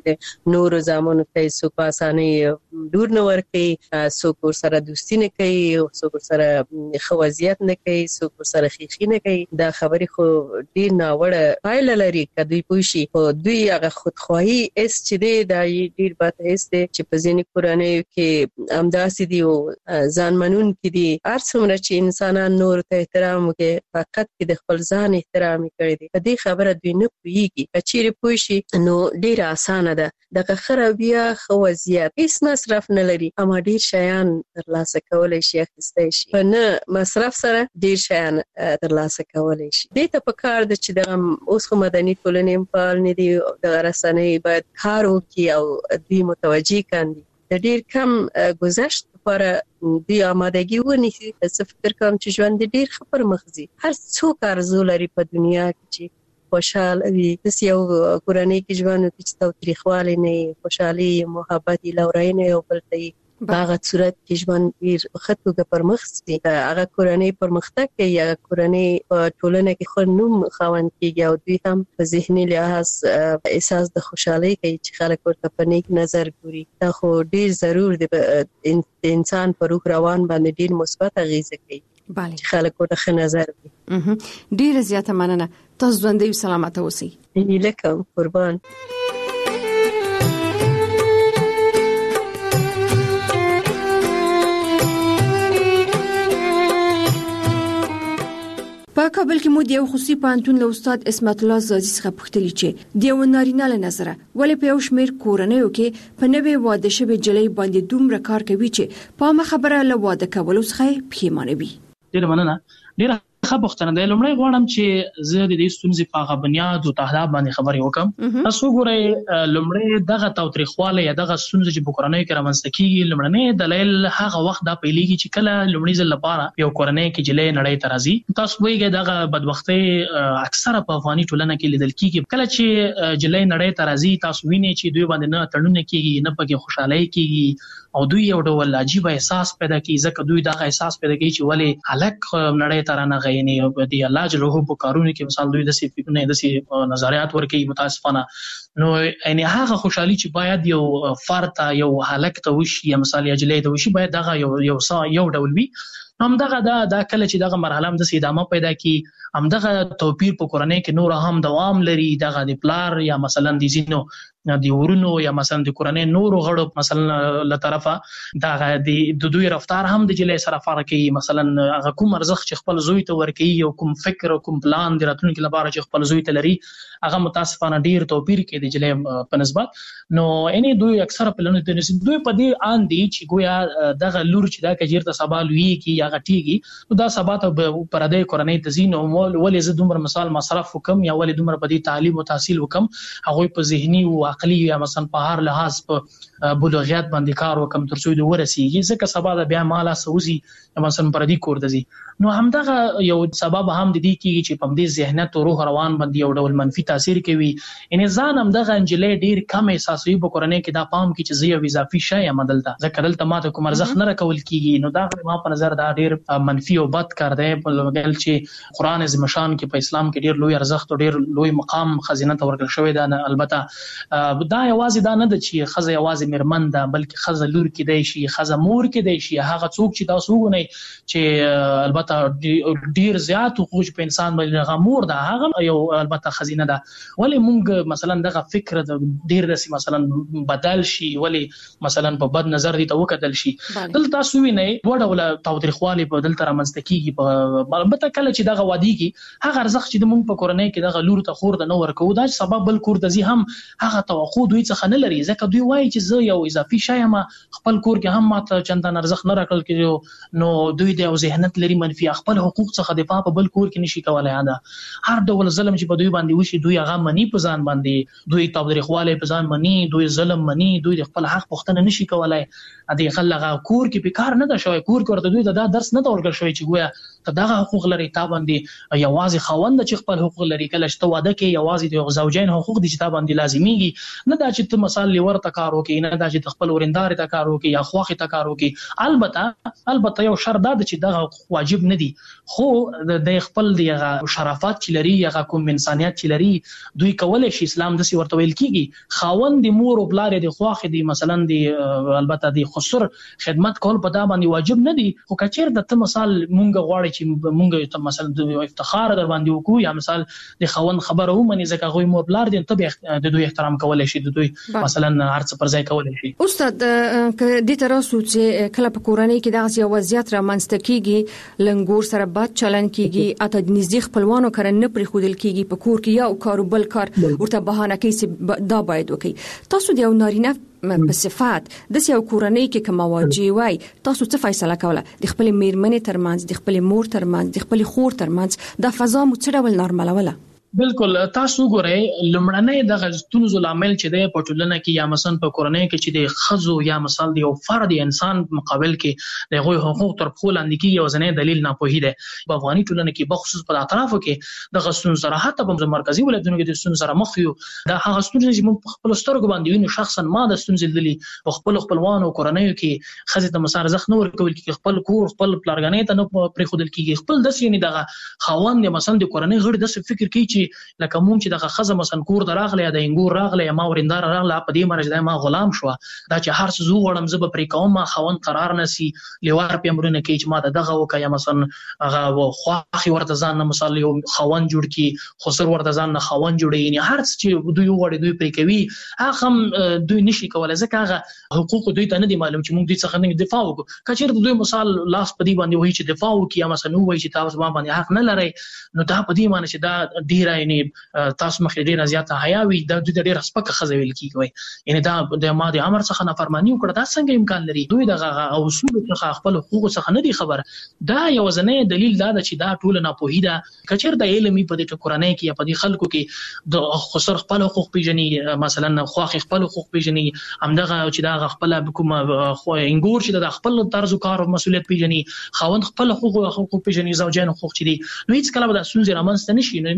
نور زامنو ته سو پاسانه دور نه ورکي، سو کور سره دوستی نه کوي، سو کور سره خوازیت نه کوي، سو کور سره خیخي نه کوي. دا خبرې خو ډیر ناوړه پایله لري کدی پوښي او دوی هغه خودخواهی اس چې دی دا ډیر بد اس دی چې په ځینې کورنۍ کې امداسي دی او ځانمنون کې دی. هر څومره چې انسانان نور ته احترام کوي فقط کې د خپل ځان احترام کوي دي په دې خبره دوی نه پوهیږي. کچېره پوښي نو ډیر اسانه ده دغه خرابیا خوازیت هیڅ مصرف نه لري اما ډیر شیان ترلاسه کولای شي اخیستای شي په نه مصرف سره ډیر شیان ترلاسه کولای شي. دې ته په کار د چې دغه اوس خو مدني ټولنې په اړه نه دي د رسنۍ باید کار وکړي او دوی متوجي کاندي د ډیر کم گذشت لپاره دوی آمادګي ونیسي. زه فکر کوم چې ژوند ډیر خبر مخزي هر څوک ارزو لري په دنیا کې چې خوشحال وي. د یو کورنۍ کې ژوند کې چې تاریخواله نه خوشحالي محبت لورینه او بلته باغه صورت کې ژوند ډیر خطوګه پرمخسي. هغه کورنۍ پرمختګ کوي، هغه کورنۍ په ټولنه کې خو نوم خاوند کیږي او دوی هم په ذهني لحاظ احساس د خوشحالي کوي چې خلک ورته په نیک نظر ګوري. دا خو ډیر ضرور دی د انسان په روح روان باندې ډیر مثبت اغیزه کوي. بله چې خلک ورته ښه نظر کوي. ډیر زیاته مننه. تاسو ژوندۍ او سلامت اوسئ. لکه قربان. په کابل کې مو د یو خصوصي پوهنتون له استاد اسمت الله زادي څخه پوښتنه چې د یو نارینه له نظره ولې په یو شمېر کورنیو کې په نوې واده شوې جلۍ باندې دومره کار کوي چې په ما خبره له واده کولو څخه پښیمانه وي. ډیر مننه. ډیر ښه پوښتنه ده. لومړی غواړم چې زه د دې ستونزې په هغه بنیاد او تهداب باندې خبرې وکړم. تاسو ګورئ لومړی دغه تاوتریخوالی یا دغه ستونزې چې په کورنیو کې رامنځته کېږي لومړنی دلیل هغه وخت دا پیلېږي چې کله لومړي ځل لپاره یو کورنۍ کې جلۍ نړۍ ته راځي. تاسو پوهېږئ دغه بدبختۍ اکثره په افغاني ټولنه کې لیدل کېږي. کله چې جلۍ نړۍ ته راځي تاسو وینئ چې دوی باندې نه تړونونه کېږي نه پکې خوشحالۍ کېږي او دوی یو ډول عجیب احساس پیدا کوي ځکه دوی دا احساس پیدا کوي چې ولې هلک نړۍ ته رانه غویني دی الله جل جلاله په کارونو کې مثال دوی د سی فکرونه د سی نظریات ورکوي متاسفانه نو یعنی هغه خوشحالي چې باید یو فرد یو هلک ته وشي یا مثال یا جلې ته وشي باید دغه یو یو یو ډول وي هم دغه دا د کله چې دغه مرحله هم د ادامه پیدا کی هم دغه توپیر په کورنۍ کې نور هم دوام لري دغه د پلار یا مثلا د زینو د ورونو یا مثلا د کورنۍ نور غړو مثلا له طرفه دغه د دوی رفتار هم د جلې سره فرق کوي مثلا هغه کوم ارزښت چې خپل زوی ته ورکوي او کوم فکر او کوم پلان د راتلونکي لپاره چې خپل زوی ته لري هغه متاسفانه ډیر توپیر کوي د جلې په نسبت نو اني دوی اکثره پلانونه د نسبت دوی په دې ان دي چې ګویا دغه لور چې دا کجیر ته سوال وی کی یا غټیږي نو دا سبات پر دې کورنۍ د زینو ولې زه دومره مثال مصرف وکم یا ولې دومره په دې تعلیم او تحصیل وکم هغه په ذهني او عقلي یا مثلا په هر لحاظ په بلوغیت باندې کار وکم تر څو د ورسیږي ځکه سبا د بیا مالا سوزي مثلا پر دې کور دزي نو همدغه یو سبب هم د دې کیږي چې په دې ذهنیت او روح روان باندې یو ډول منفي تاثیر کوي ان ځان هم دغه انجلې ډیر کم احساسوي په کورنۍ کې دا پام کې چې زه یو اضافي شی یم دلته ځکه دلته ماته کوم ارزښت نه راکول کیږي نو دا ما په نظر دا ډیر منفي او بد کار دی په لګل چې قران عظیم شان کې په اسلام کې ډیر لوی ارزښت او ډیر لوی مقام خزینه ته ورکړل شوی دا البته دا یوازې دا نه د چې خزه یوازې مرمن ده بلکې خزه لور کې دی شي خزه مور کې دی شي هغه څوک چې دا سوګونه چې البته ډیر زیات حقوق په انسان باندې غمور ده هغه یو البته خزینه ده ولی مونږ مثلا دغه فکر ډیر داسې مثلا بدل شي ولی مثلا په بد نظر دي ته وکتل شي دلته تاسو وینئ دوه ډول تاوتریخوالي په دلته رامنځته کیږي په البته کله چې دغه وادي کې هغه ارزښت چې د مونږ په کورنۍ کې دغه لور ته خور د نو ورکو دا سبب بل کور د زی هم هغه توقع دوی څخه نه لري ځکه دوی وایي چې زه یو اضافي شی یم خپل کور کې هم ماته چندان ارزښت نه راکړل کېږي نو دوی د ذهنیت لري منفي خپل حقوق څخه دفاع په بل کور کې نشي کولای دا هر ډول ظلم چې په دوی باندې وشي دوی هغه منی په ځان باندې دوی تاوتریخواله په ځان منی دوی ظلم منی دوی د خپل حق پوښتنه نشي کولای د خلغه کور کې په کار نه ده شوی کور کې ورته دوی دا درس نه ورکړل شوی چې ګویا ته دغه حقوق لري تا باندې یوازې خوند چې خپل حقوق لري کله چې ته واده کې یوازې د زوجین حقوق دي چې تا باندې لازميږي نه دا چې ته مثال لور ته کار وکې نه دا چې خپل ورندار ته کار وکې یا خوخه ته کار وکې البته البته یو شرط دا چې دغه واجب نه دي خو د خپل دی شرافت چې لري یا کوم انسانيت چې لري دوی کولای شي اسلام د سی ورته ویل کیږي خاوند د مور او بلار د خوخه دي مثلا دی البته دی خسر خدمت کول په دا باندې واجب نه دي خو کچیر د ته مثال مونږ غواړي چې مونږ ته مثلا د افتخار در باندې وکړو یا مثال د خاوند خبره ومني ځکه غوي مور بلار دي ته د دوی احترام کولای شي د دوی مثلا هرڅ پر ځای کولای شي استاد ک دې تر اوسه چې کله په کورنۍ کې دغه یو وضعیت را منځته کیږي لنګور سره بد چلن کیږي اته د نږدې خپلوانو کړه نه پرې خودل کیږي په کور کې یو کار بل کار ورته بهانه کوي چې دا باید وکي تاسو د یو نارینه په صفات د یو کورنۍ کې کوم واجب وای تاسو څه فیصله کوله د خپل میرمنې ترمنځ د خپل مور ترمنځ د خپل خور ترمنځ د فضا مو څه ډول نارملوله بالکل تاسو ګورئ لمړنۍ د غزتونو عامل چې د پټولنه کې یا مثلا په کورنۍ کې چې د خزو یا مثال د یو فرد انسان مقابل کې د غوي حقوق تر خپل اندکی یو ځنې دلیل نه پوهی دی په افغاني ټولنه کې بخصوص په اطرافو کې د غسون سره حتی په مرکزی ولایتونو کې د غسون سره مخ یو د هغه ستونزې چې موږ خپل سترګو باندې وینو شخصا ما د ستونزې دلی په خپل خپلوانو کورنۍ کې خزه د مسار زخ نور کول کې خپل کور خپل پلارګنې ته نه پرې خودل کېږي خپل د سینې دغه خوان د مثلا د کورنۍ غړي د فکر کوي چې لکه موږ چې دغه خزه مثلا کور دراغله یا د انګور راغله یا ما ورندار راغله په دې مرز د ما غلام شو دا چې هر څه زو وړم زب پرې کوم ما خوان قرار نسی لیوار په امرونه کې چې ما دغه وکیا مثلا هغه خواخي ورته ځان مثلا یو خوان جوړ کی خسر ورته ځان نه خوان جوړي یعنی هر څه چې دوی وړي دوی پرې کوي هغه هم دوی نشي کولای ځکه هغه حقوق دوی ته نه دي معلوم چې موږ دوی څخه نه دفاع وکړو کچیر دوی مثال لاس په دې باندې وایي چې دفاع وکي یا مثلا وایي چې تاسو ما باندې حق نه لري نو دا په دې معنی چې دا ډیر یعنی تاسو مخې ډیر زیاته حیاوي د دوی ډیر سپکه خزه ویل کیږي یعنی دا د ماده امر څخه نافرمانی وکړه دا څنګه امکان لري دوی دغه اصول څخه خپل حقوق څخه نه دي خبر دا یو ځنې دلیل دا چې دا ټول نه پوهیدا کچیر د علمي په دې کورنۍ کې یا په دې خلکو کې د خسر خپل حقوق پیژني مثلا خواخ خپل حقوق پیژني همدغه چې دا خپل کوم خو انګور چې د خپل طرز کار او مسولیت پیژني خاوند خپل حقوق حقوق پیژني زوجین حقوق چي دي نو هیڅ کله به د سونځ رامنځته نشي نو ما په نظر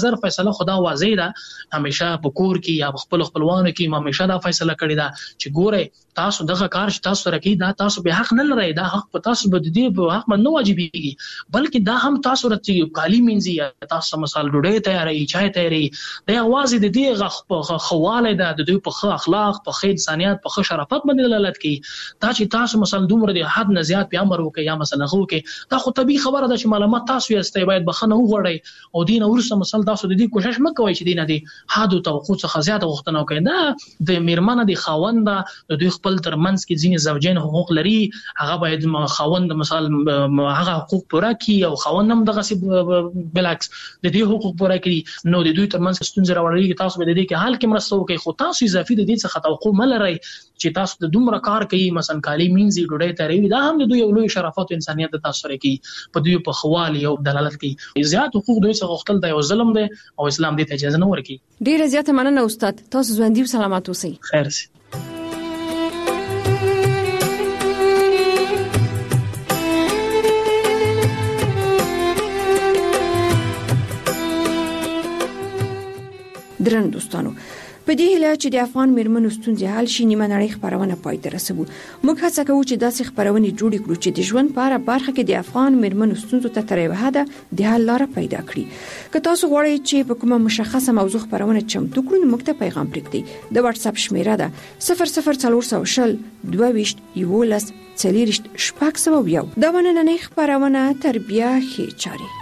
نظر فیصله خدا واضح ده همیشه په کور کې یا خپل خپلوانو کې همیشه دا فیصله کړې ده چې ګوره تاسو دغه کار چې تاسو سره کوي دا تاسو به حق نه لرئ دا حق په تاسو به دې په حق نه واجبېږي بلکې دا هم تاسو راته کالی مینځي یا تاسو مثال ډوډۍ تیارې چای تیارې دا یوازې د دې غ خواله ده د دوی په ښه اخلاق په ښه انسانيت په ښه شرافت باندې دلالت کوي دا چې تاسو مثلا دومره د حد نه زیات په امر وکي یا مثلا خو کې دا خو طبيعي خبره ده چې معلومات تاسو یې استای باید بخنه وغوړی او دین ورسره مثلا تاسو د دې کوشش مکوئ چې دینه دي حد او توقع څخه زیات غوښتنه وکړي دا د میرمنه د خاوند د دوی خپل ترمنځ کې ځینې زوجین حقوق لري هغه باید خاوند مثال هغه حقوق پوره کړي او خاوند هم دغه بلعکس د دې حقوق پوره کړي نو د دوی ترمنځ ستونزې راوړي تاسو به د دې کې حل کې مرسته وکړي خو تاسو اضافي د دې څخه توقع ملرئ چې تاسو د دومره کار کوي مثلا کالی مینځي ډوډۍ تیاروي دا هم د دوی یو لوی شرافت او انسانيت د تاسو سره کوي په دوی په خوالي او دلالت کوي زیات حقوق دوی څخه غوښتل دی او ظلم دی او اسلام دې ته اجازه نه ورکوي. ډیره زیاته مننه استاد تاسو ژوندۍ او سلامات اوسئ. خیر سي. درن دوستانو په دې هیله چې د افغان میرمنو ستونزې حل شي نیمه نړۍ خبرونه پای ته رسوو موږ هڅه کوو چې داسې خبرونه جوړ کړو چې د ژوند په اړه برخه کې د افغان میرمنو ستونزو ته تر یوه حده د حل لاره پیدا کړي که تاسو غواړئ چې په کومه مشخصه موضوع خبرونه چمتو کړو نو موږ ته پیغام پرېږدئ د واتس اپ شمیره ده صفر صفر څلور سوه شل دوه ویشت یولس څلوېښت شپږ سوه یو دا نننۍ خبرونه تربیه ښې چارې.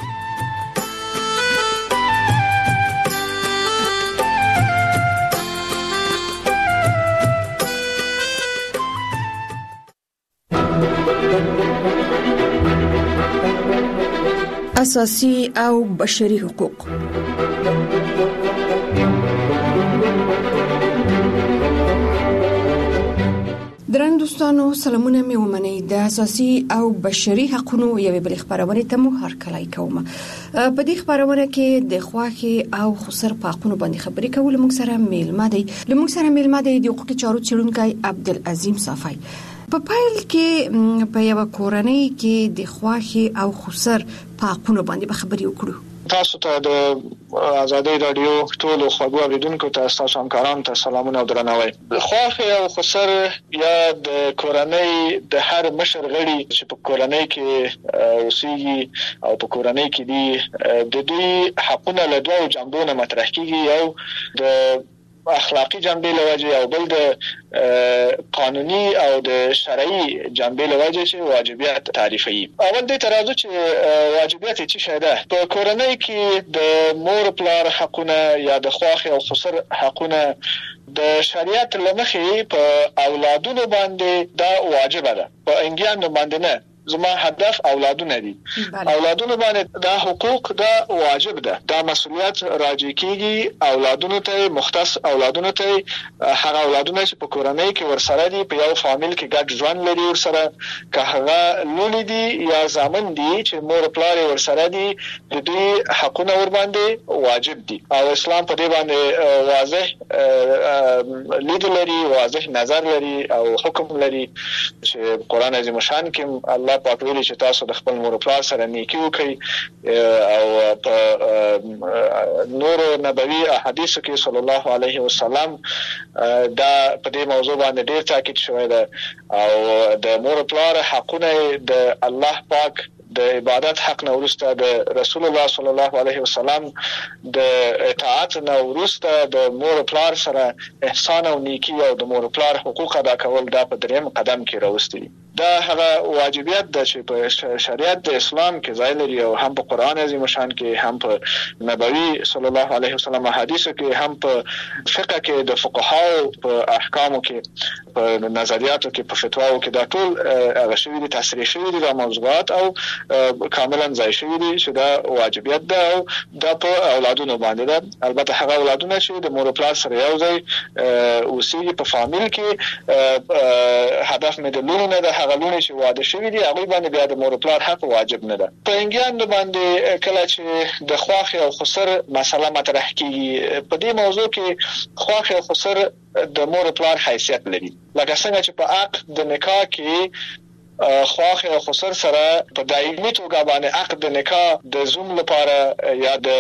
اساسي او بشري حقوق درن دوستانو سلامونه مې ومنئ د اساسي او بشري حقوقو یوې بل خبرونه ته مو هر کله کوم په دې خبرونه کې د خواخي او خسر په حقوقو باندې خبرې کول موږ سره میلمه دی لموږ سره میلمه دی د حقوقي چارو چلونکي عبدالعظیم صافی په پایل کې په یو کورنۍ کې د خواخي او خسر په حقوقو باندې خبرې وکړو. تاسو ته د آزادۍ رادیو ټول خوږو اوریدونکو ته تاسو همکارانو ته سلامونه او درناوی. خواخي او خسر یا د کورنۍ د هر مشر غړي چې په کورنۍ کې اوسېږي او په کورنۍ کې دي د دوی حقونه له دوه جنبونو مطرح کیږي یو د اخلاقی جنبه لوجه او بل د قانوني او د شرعي جنبه لوجه چې واجبیت تعریفي. اول د ترازو چې واجبیت چې شاده په کورنۍ کې د مور پلار حقونه یا د خواخي او خسر حقونه د شریعت لمخې په اولادونو باندې دا واجب ده په انګیانو باندې نه. زما هدف اولادونه دي اولادونه باندې دا حقوق دا واجب ده دا مسؤلیت راځي کیږي اولادونو ته مختص اولادونو ته هغه اولادونه چې په کورنۍ کې ورسره دي په یو فامیل کې ګډ ژوند لري ورسره که هغه لونی دي یا زامن دي چې مور پلار ورسره دي د دوی حقونه ور باندې واجب دي او اسلام په دې باندې واضح لید لري واضح نظر لري او حکم لري چې قران عظیم شان کې الله پاک ویلي چې تاسو د خپل مور پلار سره نیکی وکړئ او په نور نبوي احادیثو کې صلی الله علیه وسلم دا په دې موضوع باندې ډېر تاکید شوی دی او د مور پلار حقونه د الله پاک د عبادت حق نه ورسته د رسول الله صلی الله علیه وسلم د اطاعت نه ورسته د مور پلار سره احسان او نیکی او د مور پلار حقوق ادا کول دا په دریم قدم کې راوستي. دا هغه واجبیت ده چې په شریعت د اسلام کې ځای لري او هم په قران عظیم شان کې هم په نبوي صلی الله علیه وسلم حدیثو کې هم په فقه کې د فقهاو په احکامو کې په نظریاتو کې په فتواو کې دا ټول هغه شوی دي تصریح شوی دي د موضوعات او کاملا ځای شوی دي چې دا واجبیت ده او دا په اولادونو باندې ده. البته هغه اولادونه چې د مور پلار سره یو ځای اوسېږي په فامیل کې هدف مې د لونو نه ده هغه لونی چې واده شوی دي هغه باندې بیا د مور پلار حق واجب نه ده. په انګیان باندې کله چې د خواخي او خسر مسله مطرح کیږي په دې موضوع کې خواخي او خسر د مور پلار حیثیت لري لکه څنګه چې په عقد د نکاح کې خواخ او خسر سره په دایمي توګه باندې عقد نکاح د زوم لپاره یا د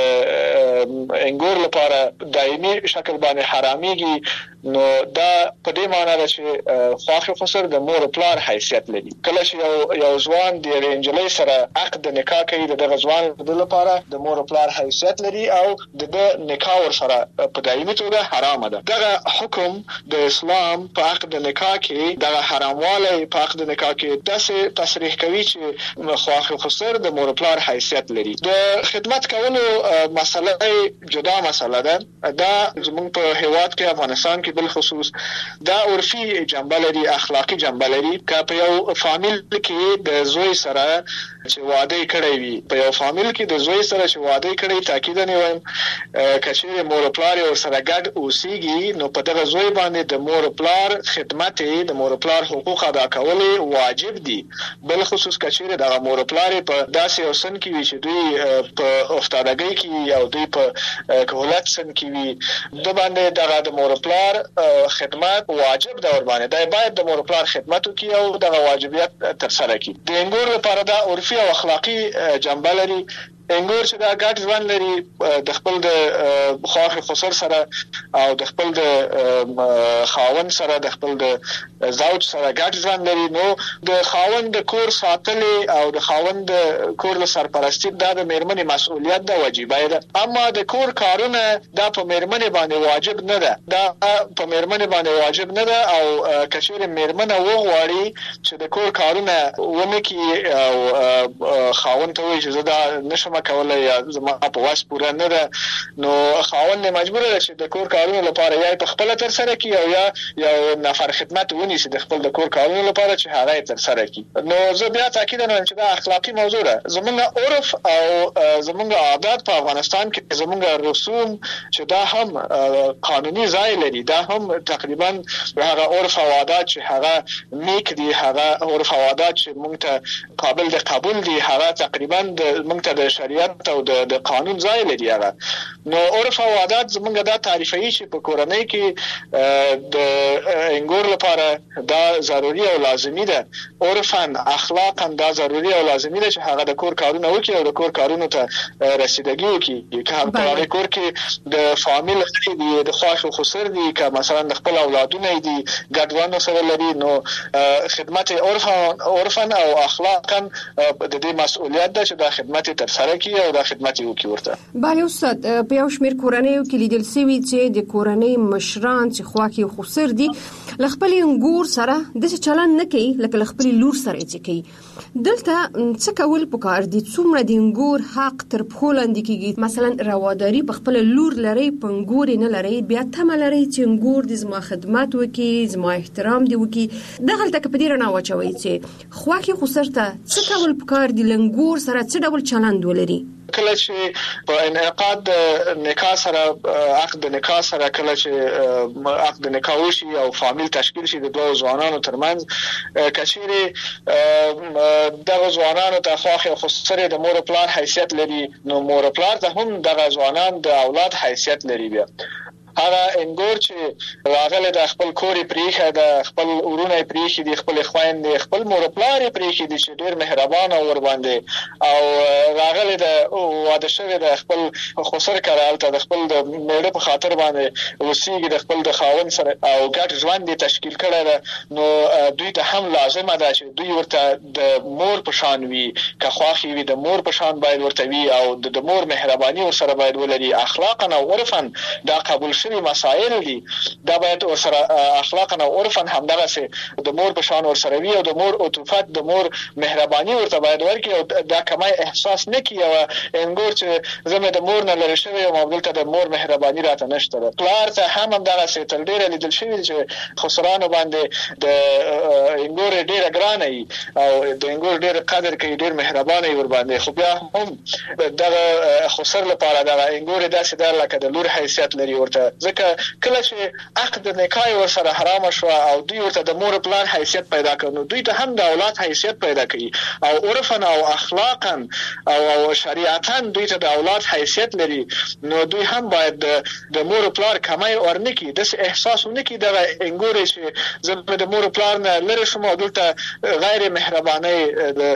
انګور لپاره دایمي شکل باندې حراميږي نو دا په دې معنی ده چې خواخ او خسر د مور پلار حیثیت لري. کله چې یو یو ځوان د رنجلۍ سره عقد نکاح کوي د ځوان د لپاره د مور پلار حیثیت لري او د نکاح ور سره په دایمي توګه حرام ده. دا حکم د اسلام په عقد نکاح کې دا حرامواله په عقد نکاح کې داسې تصریح کوي چې خواخ او خسر د مور پلار حیثیت لري. د خدمت کولو مسله جدا مسله ده. دا زموږ په هیواد کې افغانستان کې بل خصوص دا عرفي جنبه لري، اخلاقی جنبه لري. که په یو فامیل کې د زوی سره چې واده کړی وي، په یو فامیل کې د زوی سره چې واده کړی تاکید نه وایم کچېره مور پلار او سره ګډ اوسېږي نو په دغه زوی باندې د مور پلار خدمت د مور پلار حقوق ادا کول واجب دي. بل خصوص کچېره د مور پلار په داسې اوسن کې وي چې دوی په افتادګۍ کې او دوی په کولات سن کې وي د باندې دغه د مور پلار خدمت واجب ده ور باندې دا باید د مور پلار خدمت وکړي او دغه واجبیت تر سره کړي. د انګور لپاره دا عرفي او اخلاقی جنبه لري. انګور چې دا ګډ ژوند لري د خپل د خواخ خسر سره او د خپل د خاوند سره د خپل د زوج سره ګډ ژوند لري نو د خاوند د کور ساتل او د خاوند د کور له سرپرستی دا د میرمنې مسؤلیت ده، واجبای ده. اما د کور کارونه دا په میرمنې باندې واجب نه ده. دا په میرمنې باندې واجب نه ده او کچېره میرمنه وغواړي چې د کور کارونه ونه کوي او خاوند ته وایي چې زه دا نشم کولای یا زما په واس پوره نه ده نو خاوند مجبور دی چې د کور کارونو لپاره یا په خپل تر سره کوي او یا یو نفر خدمت ونیسي د خپل د کور کارونو لپاره چې هغه تر سره کوي. نو زه بیا تاکید نه چې دا اخلاقی موضوع ده. زمونږ عرف او زمونږ عادت په افغانستان کې زمونږ رسوم چې دا هم قانوني ځای لري، دا هم تقریبا هغه عرف او عادت چې هغه نیک دي، هغه عرف او عادت چې موږ ته قابل د قبول دي، هغه تقریبا موږ ته د شریعت او د قانون ځای لري. هغه نو عرف او عادت زمونږ دا تعریفي چې په کورنۍ کې د انګور لپاره دا ضروري او لازمي ده. عرفاً اخلاقاً دا ضروري او لازمي ده چې هغه د کور کارونه وکړي او د کور کارونو ته رسیدګي وکړي. که په کور کې د فامیل غړي دي، د خواخ او خسر دي، که مثلا د خپل اولادونه دي ګډوانو سره لري نو خدمت عرفاً او اخلاقاً د دې مسؤلیت ده چې دا خدمت تر سره کی او د خدمت یو کی ورته. بله استاد، په یو شمیر کورنیو کې لیدل شوی چې د کورنۍ مشران چې خواکي خسر دي لخپل انګور سره د چلن نه کوي لکه لخپل لور سره چې کوي. دلته څه کول پکار دي؟ څومره د انګور حق تر پخو لاندې کیږي؟ مثلا رواداری په خپل لور لري په انګور نه لري، بیا تم لري چې انګور د زما خدمت وکي، زما احترام دی وکي. دغه تک په دې نه واچوي چې خواکي خسر ته څه کول پکار دي لنګور سره څه ډول چلند ولري؟ کله چې په انعقاد نکاح سره عقد نکاح سره کله چې عقد نکاح وشي او فامیل تشکیل شي د دوه ځوانانو ترمنځ کچېره دغه ځوانانو ته خواخ او خسر د مور پلار حیثیت لري نو مور پلار ته هم دغه ځوانان د اولاد حیثیت لري. بیا هغه انګور چې راغله د خپل کورې پریخه د خپل ورونه پریخي دي، خپل خويندې خپل مور پلار پریخي دي چې ډېر مهربان او ور باندې او راغله د واده شوی د خپل خسر کړهالته د خپل د میړه په خاطر باندې وسیږي د خپل د خاوند سره او ګډ ژوند تشکیل کړي نو دوی ته هم لازمه ده چې دوی ورته د مور په شان وي، که خواخي وي د مور په شان باید ورته وي او د مور مهرباني ور سره باید ولري. اخلاقا او عرفا دا قبول شوی مسائل دي، دا باید ور سره اخلاقا او عرفا هم دغه سه د مور په شان ور سره وي او د مور عطوفت د مور مهرباني ورته باید ورکړي او دا کمای احساس نه کوي او انګور چې زموږ د مور نه لری شوی او مبدل د مور مهرباني راته نشته. پلار ته هم دغه سه تل ډیر لیدل شوی چې خسرانو باندې د انګور ډیر ګران ای او د انګور ډیر قدر کوي، ډیر مهرباني ور باندې. خو بیا هم دغه خسر لپاره دغه انګور داسې د لکه د لور حیثیت لري ورته ده. ځکه کله چې عقد نکاح ورسره حرام شو او دوی ورته د مور پلار حیثیت پیدا کړو، دوی ته هم د اولاد حیثیت پیدا کوي او عرفا او اخلاقا او او شریعتا دوی ته د اولاد حیثیت لري. نو دوی هم باید د مور پلار کمای ورنکي، د احساس ونکي د انګوري چې زموږ د مور پلار نه لری شوم او دلته غیر مهرباني،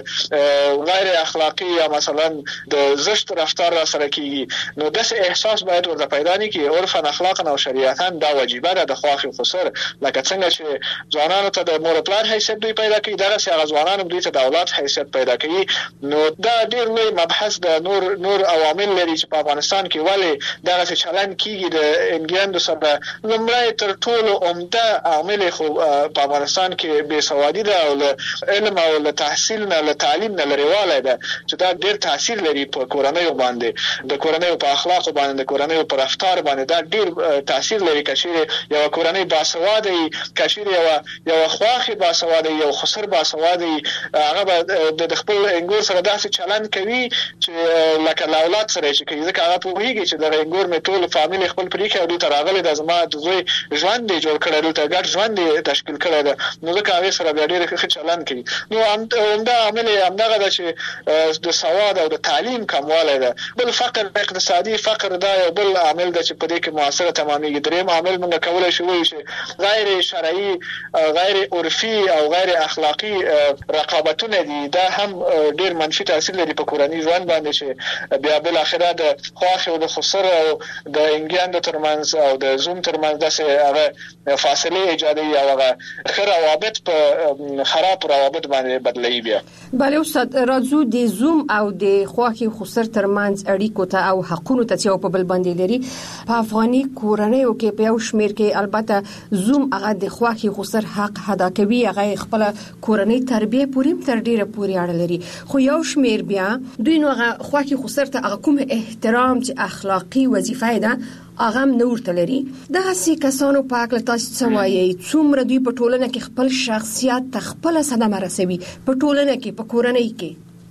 غیر اخلاقی یا مثلا د زشت رفتار را سره کیږي. نو د احساس باید ورته پیدا نه کی. عرفا اخلاقا او شریعتا دا واجبه ده د خواخي خسر، لکه څنګه چې ځوانانو ته د مور پلار حیثیت دوی پیدا کوي، دغه څنګه ځوانانو دوی ته د اولاد حیثیت پیدا کوي. نو دا ډیر لوی مبحث د نور نور عوامل لري چې په افغانستان کې ولې دغه چلن کیږي د انګلیندو سره. لمړی تر ټولو عمده عامل خو په افغانستان کې بې سوادي ده او علم او له تحصیل نه له تعلیم نه لريواله ده چې دا ډیر تاثیر لري په کورنۍ باندې، د کورنۍ په اخلاق باندې، د کورنۍ په رفتار باندې دا ډیر تاثیر لري. کشیر یو کورنۍ باسواده ای، کشیر یو یو خواخي باسواده یو خسر باسواده هغه د خپل انګور سره داسې چلن کوي چې لکه اولاد سره چې کوي، ځکه هغه پوهیږي چې د انګور می ټول فامیل خپل پریکه او ته راغلي د زما د زوی ژوند دی جوړ کړی، ته ګډ ژوند دی تشکیل کړی ده. نو ځکه هغه سره بیا ډیر ښه چلن کوي. نو همدا عامل همدغه د چې د سواد او د تعلیم کمواله ده. بل فقر اقتصادي فقر دا یو بل عامل ده چې په دې کې موثره تمامېږي. دریم عامل موږ کولای شو وایو چې غیر شرعي، غیر عرفي او غیر اخلاقی رقابتونه دي، دا هم ډیر منفي تاثیر لري په کورنۍ ژوند باندې چې بیا بل اخره د خواخ او د خسر او د انګلیند ترمنځ او د زوم ترمنځ داسې هغه فاصله ایجادوي او هغه خیر روابط په خراب روابط باندې بدلوي. بیا بله استاد، راځو د زوم او د خواخ او خسر ترمنځ اړیکو ته او حقونو ته چې په بل باندې لري. په افغاني کورنۍ کې په یو شمیر کې البته زوم هغه د خواخ او خسر حق ادا کوي، هغه خپل کورنۍ تربیه پورې تر ډیره پورې اړه لري. خو یو شمیر بیا دوی نو هغه خواخ او خسر ته هغه کوم احترام چې اخلاقی وظیفه ده هغه نور تلري. دغه سي کسانو په اړه تاسو څه وایي؟ څومره دوی په ټولنه کې خپل شخصیت تخپل صدمه رسوي په ټولنه کې، په کورنۍ کې؟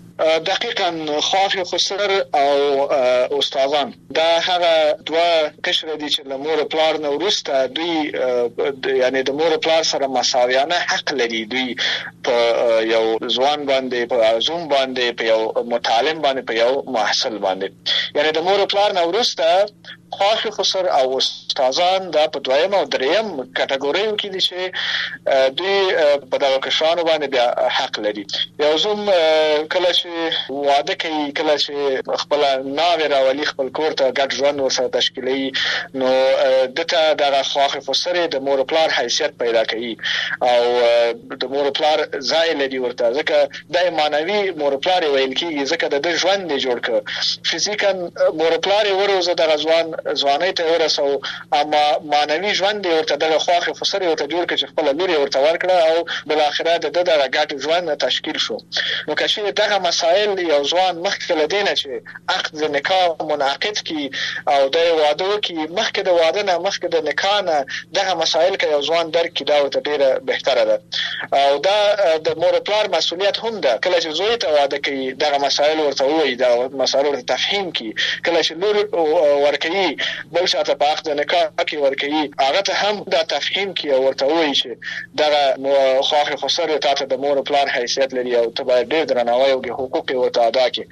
دقیقاً خواخ خسر او استادان دا هغه دوه کشر دي چې له مور پلار نه ورسته دوی یعنی د مور پلار سره مساویانه حق لري. دوی په یو ځوان باندې، په زوم باندې، په یو متعلم باندې، په یو محصل باندې. یعنی د مور پلار نه ورسته خواخ خسر او استادان دا په دویم او دریم کټګوریو کې دي چې دوی په دغه کشرانو باندې بیا حق لري. یو زوم کله چې واده کوي، کله چې خپل ناوې راولي خپل کور ته ګډ ژوند ورسره تشکیلوي، نو دته دغه خواخ خسر د مور پلار حیثیت پیدا کوي او د مور پلار ځای لري ورته، ځکه د مانوي مور پلار ویل کیږي، ځکه د ژوند دی جوړ کړ. فزیکا مور پلار ورزه د ځوان ځواني ته ورسو، اما مانوي ژوند ورته د خواخ خسر ورته جوړ کړ چې خپل لوري ورته ورکړه او بل اخره د دغه ګډ ژوند تشکیل شو. نو کله دغه مسائل یو ځوان مخکې لدینه چې عقد نکاح منعقد کی او د واده کی مخکې د واده نه مخکې د نکاح نه دغه مسائل کې یو ځوان درک کی دا ورته ډیره بهتره ده. او دا د مور پلار مسؤلیت هم ده، کله چې زوی ته واده کوي دغه مسائل ورته وایي، دا مسائل ورته تفهیم کی. کله چې لور ورکوي بل شاته په عقد نکاح کې ورکوي، هغه ته هم دا تفهیم کی او ورته وایي چې دغه خواخ خسر ته د مور پلار حیثیت لري او ته باید ډیر درناوی او حقوق ورته ادا کړي.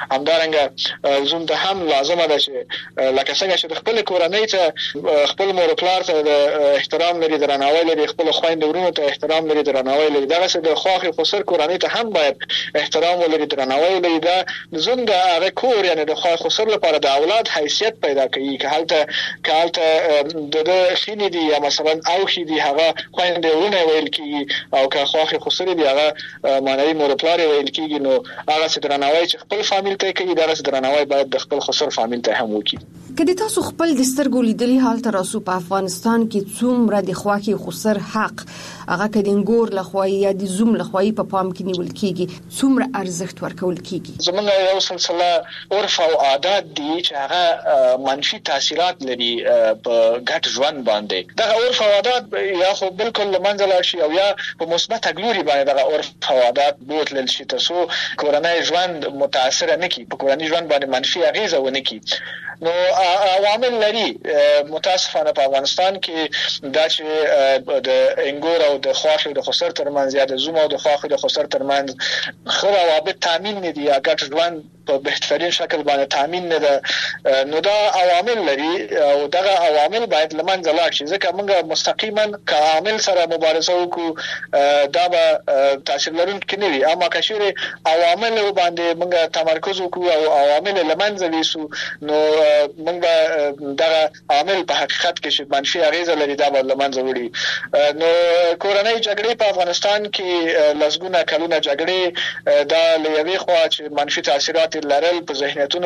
همدارنګه زوم ته هم لازمه ده چې لکه څنګه چې د خپل کورنۍ ته خپل مور پلار ته د احترام لري، درناوی لري، خپل خويند ورونو ته احترام لري، درناوی لري، دغه څه د خواخ خسر کورنۍ ته هم باید احترام ولري، درناوی لري. دا زوم د هغه کور یعنی د خواخ خسر لپاره د اولاد حیثیت پیدا کوي. که حالته که حالته د خینې دي یا مثلا او خې دي هغه خويند ورونه ویل کیږي، او که خواخ خسر دي هغه مانوي مور پلار ویل کیږي. نو هغه چې درناوی چې خپل فامیل ته کوي، دا چې درناوی باید د خپل خسر فامیل ته هم وکړي. کله تاسو خپل د سترګو لیدلي حال تر اوسه په افغانستان کې څومره د خواخ خسر حق هغه کډینګور لخوا یا د زوم لخوا په پام کې نیول کیږي څومره ارزښت ورکول کیږي؟ زمونږ یو سلسله عرف او عادات دي چې هغه منفي تاثیرات لري په ګډ ژوند باندې. دا عرف او عادات یا خو بالکل لمنځه لاړ شي او یا په مثبت ګلوري باندې دا عرف او عادات بوتلل شي ترڅو کورنۍ ژوند متاثر نه کی، په کورنۍ ژوند باندې منفي اغیزه ونه کی. نو عوامل لري متاسفانه په افغانستان کې دا چې د انګور او د خواخې د خسر ترمنځ یا د زوم او د خواخې د خسر ترمنځ خو روابط تامین نه دي یا ګډ ژوند په بهترین شکل باندې تامین نه ده. نو دا عوامل لري او دا عوامل باید لمنځه لاړ شي ځکه موږ مستقیما که عامل سره مبارزه وکړو دا به تاثیر لرونکي نه وي، اما که چیرې عوامل باندې موږ تمرکز وکړو او عوامل لمنځه ویسو نو موږ به دا عامل په حقیقت کې چې منفي اغیزه لري دا به لمنځه وړي. نو کورنۍ جګړې په افغانستان کې لسګونه کلونه جګړې دا لوي خو چې منفي تاثیرات لرل په ذهنیتونو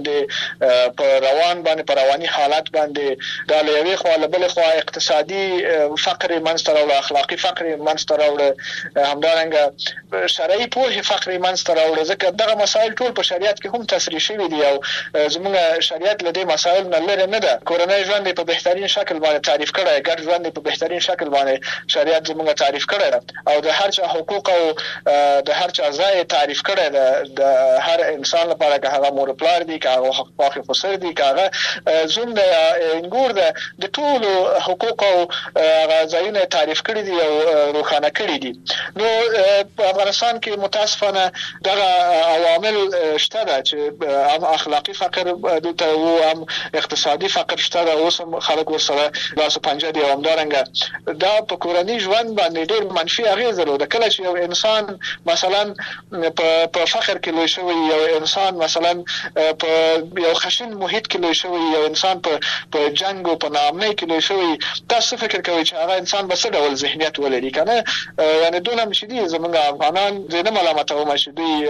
باندې په روان باندې په رواني حالت باندې دا لوي خو بل خو اقتصادي فقر منځته راوړ، اخلاقی فقر منځته راوړ، همدارنګه شرعي پوهه فقر منځته راوړ ځکه دغه مسایل ټول په شریعت کې هم تصریح شوی دي او زموږ شریعت له دې مسایل نه لري نه ده. کورنۍ ژوند په بهترین شکل باندې تعریف کړی، ګډ ژوند په بهترین شکل باندې شریعت زموږ تعریف کړی او د هر چا حقوق او د هر چا ځای تعریف کړی ده. د هر انسان لپاره که هغه مور پلار دي که هغه خواخې خسر دي که هغه زوم د انګور ده د ټول حقوق او غځایونه تعریف کړی دي او روښانه کړی دي. نو په افغانستان کې متاسفانه دغه عوامل شته ده چې هم اخلاقی فقر دلته او هم اقتصادي فقر شته ده، اوس هم خلک ورسره لاس پنجه دي او همدارنګه دا په کورنۍ ژوند باندې ډېر منفي اغیزه لري. کله چې یو انسان مثلا په فقر کې لوی شوی، یو انسان مثلا په یو خشن محیط کې لوی شوی، یو انسان په په جنگ او په ناامنۍ کې لوی شوی، تاسو فکر کوئ چې هغه انسان به څه ډول ذهنیت ولري کنه؟ یعنی دونه مشدي زمونږ افغانان زنه ملامت او مشدي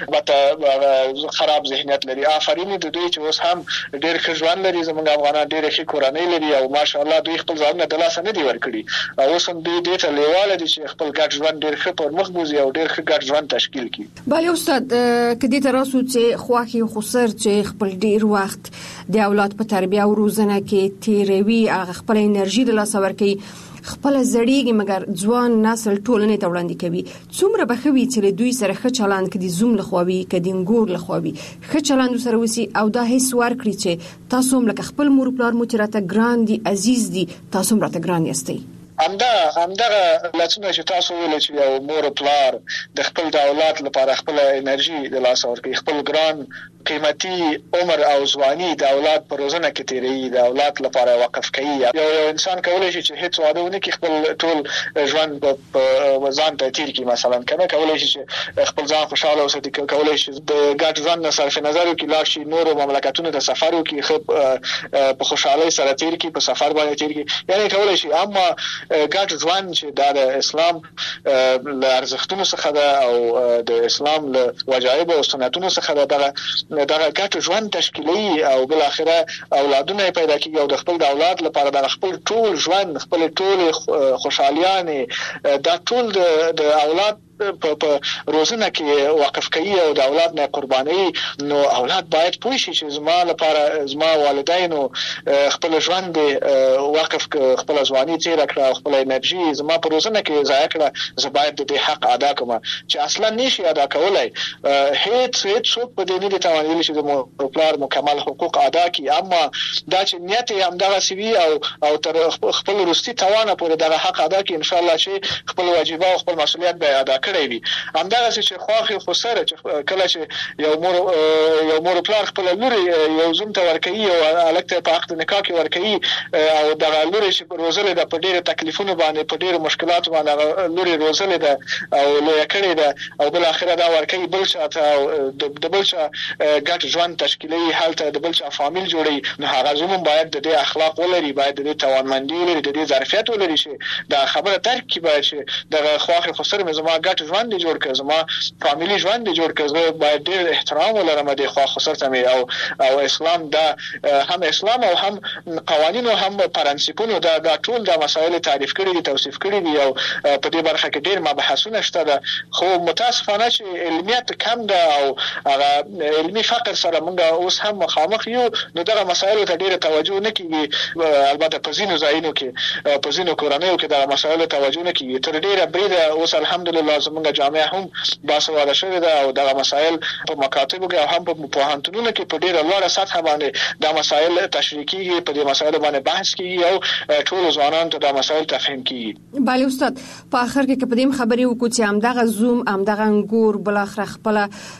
بته خراب ذهنیت لري. آفرین د دوی چې اوس هم ډېر ښه ژوند لري، زمونږ افغانان ډېر ښه کورنۍ لري او ماشاءالله دوی خپل ځانونه د لاسه نه دی ورکړي او اوس هم دوی دې ته لیواله دي چې خپل ګډ ژوند ډېر ښه پر مخ بوزي او ډېر ښه ګډ ژوند تشکیل کړي. بله استاد کدی تراسو چې خواخې خسر چې خپل ډیر وخت د اولاد په تربیه او روزنه کې تیروي، هغه خپل انرژي د لاسه ورکوي، خپل زړیږي مګر ځوان نسل ټولنې ته وړاندې کوي. څومره بخوي چې دوی سره ښه چلند کړي، زوم لخواوي کدي انګور لخواوي ښه چلند سره وسی او دا هیڅ ورکړي چې تاسو هم لکه خپل مور پلار مو چې راته ګران دي، عزیز دي، تاسو هم راته ګران یاستئ. همدا همدغه لاسونه چې تاسو ویل چې یو مور پلار د خپل د اولاد لپاره خپل انرژي د لاس ورکړي، خپل ګران قیمتي عمر او ځواني د اولاد پر روزنه کې تیری د اولاد لپاره وقف کوي. یو یو انسان کولای شي چې هیڅ واده ونه کړي، خپل ټول ژوند په ځان ته تیر کړي، مثلا کنه کولای شي چې خپل ځان خوشاله اوساتي، کولای شي د ګډ ژوند صرف نظر وکړي، لاړ شي نور مملکتونو ته سفر وکړي، په خوشحالۍ سره تیر کړي، په سفر باندې تیر کړي، یعنی کولای شي. اما ګډ ژوند چې د اسلام له ارزښتونو څخه ده او د اسلام له وجایب او سنتونو څخه ده، دغه دغه ګډ ژوند تشکیلي او بل اخره اولادونه پیدا کیږي او د خپل د اولاد لپاره د خپل ټول ژوند خپل ټول خوشحالیانه دا ټول د اولاد په روزنه کې وقف کوي او د اولاد نه قرباني. نو اولاد باید پوه شي چې زما لپاره زما والدینو خپل ژوند وقف خپل ځواني تیر کړ او خپل انرژي زما په روزنه کې ضایع کړه، زه باید د حق ادا کوم چې اصلا نشي ادا کولای. هیڅ هیڅ څوک په دې نه دي توانایي چې د مور پلار مکمل حقوق ادا کړي، اما دا چې نیت یې همدغه سوي او او تر خپل وروستي توانه پورې دغه حق ادا کړي، ان شاء الله چې خپل واجب او خپل مسؤلیت به ادا کړی وي. همدغه چې خواخې خسر چې کله چې یو مور یو مور پلار خپل لوري یو زوم ته ورکوي او الکته په عقد نکاح کې ورکوي او دغه لوري چې روزل د په ډېر تکلیفونو باندې په ډېر مشکلات باندې لوري روزل ده او لوی کړی ده او بل اخره دا ورکوي بل شاته او د بل شا ګټ ژوند تشکیلي حالت د بل شا فامیل جوړي. نو هغه زموږ باید د دې اخلاق ولري، باید د توانمندي ولري، د دې ظرفیت ولري چې دا خبره درک کی باید چې دغه خواخې خسر مې زما ګټ ګډ ژوند جوړ کړ، زما فاميلي ژوند جوړ کړ، زه باید ډېر احترام ولرم د خوا خسر ته مې او او اسلام دا هم اسلام او هم قوانين او هم پرنسپونو دا دا ټول د مسایل تعریف کړي دي، توصیف کړي دي او په دې برخه کې ډېر مباحثونه شته ده، خو متاسفانه چې علمیت کم ده او هغه علمي فقر سره موږ اوس هم مخامخ یو، نو دغه مسایل ته ډېر توجه نه کیږي. البته په ځینو ځایونو کې په ځینو کورنیو کې دغه مسایل توجه نه کیږي. تر ډېره بریده اوس الحمدلله زموږ جامعه هم باسواده شوې ده او دغه مسایل په مکاتبو کې او هم په پوهنتونونو کې په ډېره لوړه سطح باندې دا مسایل تشریح کیږي، په دې مسایلو باندې بحث کیږي او ټول ځوانان ته دا مسایل تفهیم کیږي. بله استاد، په اخر کې که په دې خبرې وکړو چې همدغه زوم همدغه انګور بل اخر خپل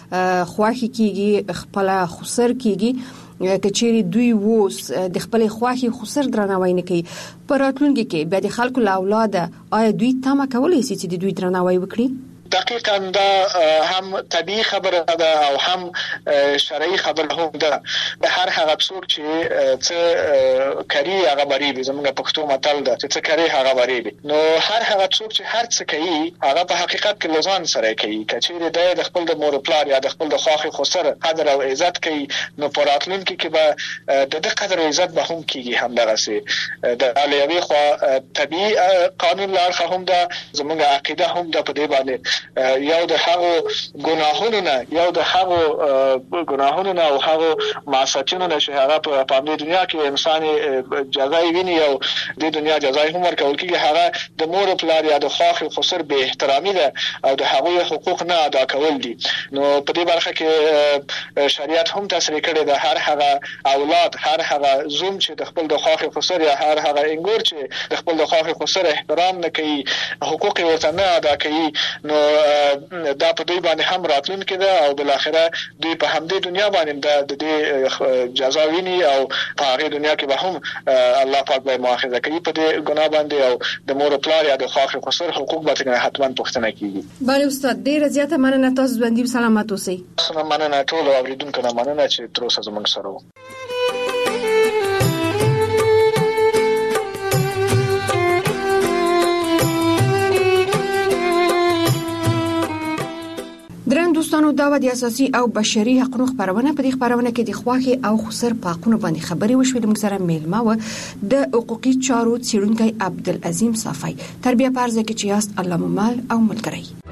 خواخي کیږي، خپل خسر کیږي، کچېری دوی ووس د خپل خواخي خسر درناوی نه کوي، پر راتلونکي کې بیا د خلکو له اولاده آیا دوی تمه کولای شي چې د دوی درناوی وکړي؟ دقیقاً دا هم طبيعي خبره ده او هم شرعي خبره هم ده. هر هغه څوک چې څه کوي هغه بریبي، زموږ پښتو متل ده چې څه کوي هغه بریبي. نو هر هغه څوک چې هر څه کوي هغه په حقیقت کې لزان سره کوي. کچېره د خپل د مور پلار یا د خپل د خواخي خسر قدر او عزت کوي، نو پراتلونکي کې به د دې قدر او عزت به هم کیږي. هم دغه سي د علیوي خو طبيعي قانون لارخه هم ده، زموږ عقیده هم ده په دې باندې یو د هغه ګناهونو نه یو د هغه ګناهونو نه او هغه معصیتونو نه چې هغه په دې دنیا کې انسان جزای ویني او د دنیا جزای هم ورکول کیږي، هغه د مور او پلار یا د خواخ خسر به احترامي ده او د هغه حقوق نه ادا کول دي. نو په دې برخه کې شریعت هم تصریح کړی ده هر هغه اولاد، هر هغه زوم چې د خپل د خواخ خسر یا هر هغه انګور چې د خپل د خواخ خسر احترام نه کوي، حقوق ورته نه ادا کوي، نو دا په دوی باندې هم راتلونکي ده او بل اخره دوی په همدې دنیا باندې د دې جزا ویني او په هغه دنیا کې به هم الله پاک به مؤاخذه کوي په دې ګناه باندې او د مور پلار یا د خواخ خسر حقوق به څنګه حتما پوښتنه کیږي. بله استاد، ډیره زیاته مننه، تاسو باندې سلامات اوسئ. مننه ټول اوریدونکو نه مننه چې تر اوسه زموږ سره وو. درن دوستانو، دا و د اساسي او بشري حقوقو خبرونه. په دې خبرونه کې د خواخي او خسر په حقوقو باندې خبرې وشوې. د موږ سره میلمه و د حقوقي چارو څیړونکی عبدالعظیم صافی. تربیه پرځه کې چې یاست الله ممال او ملګری.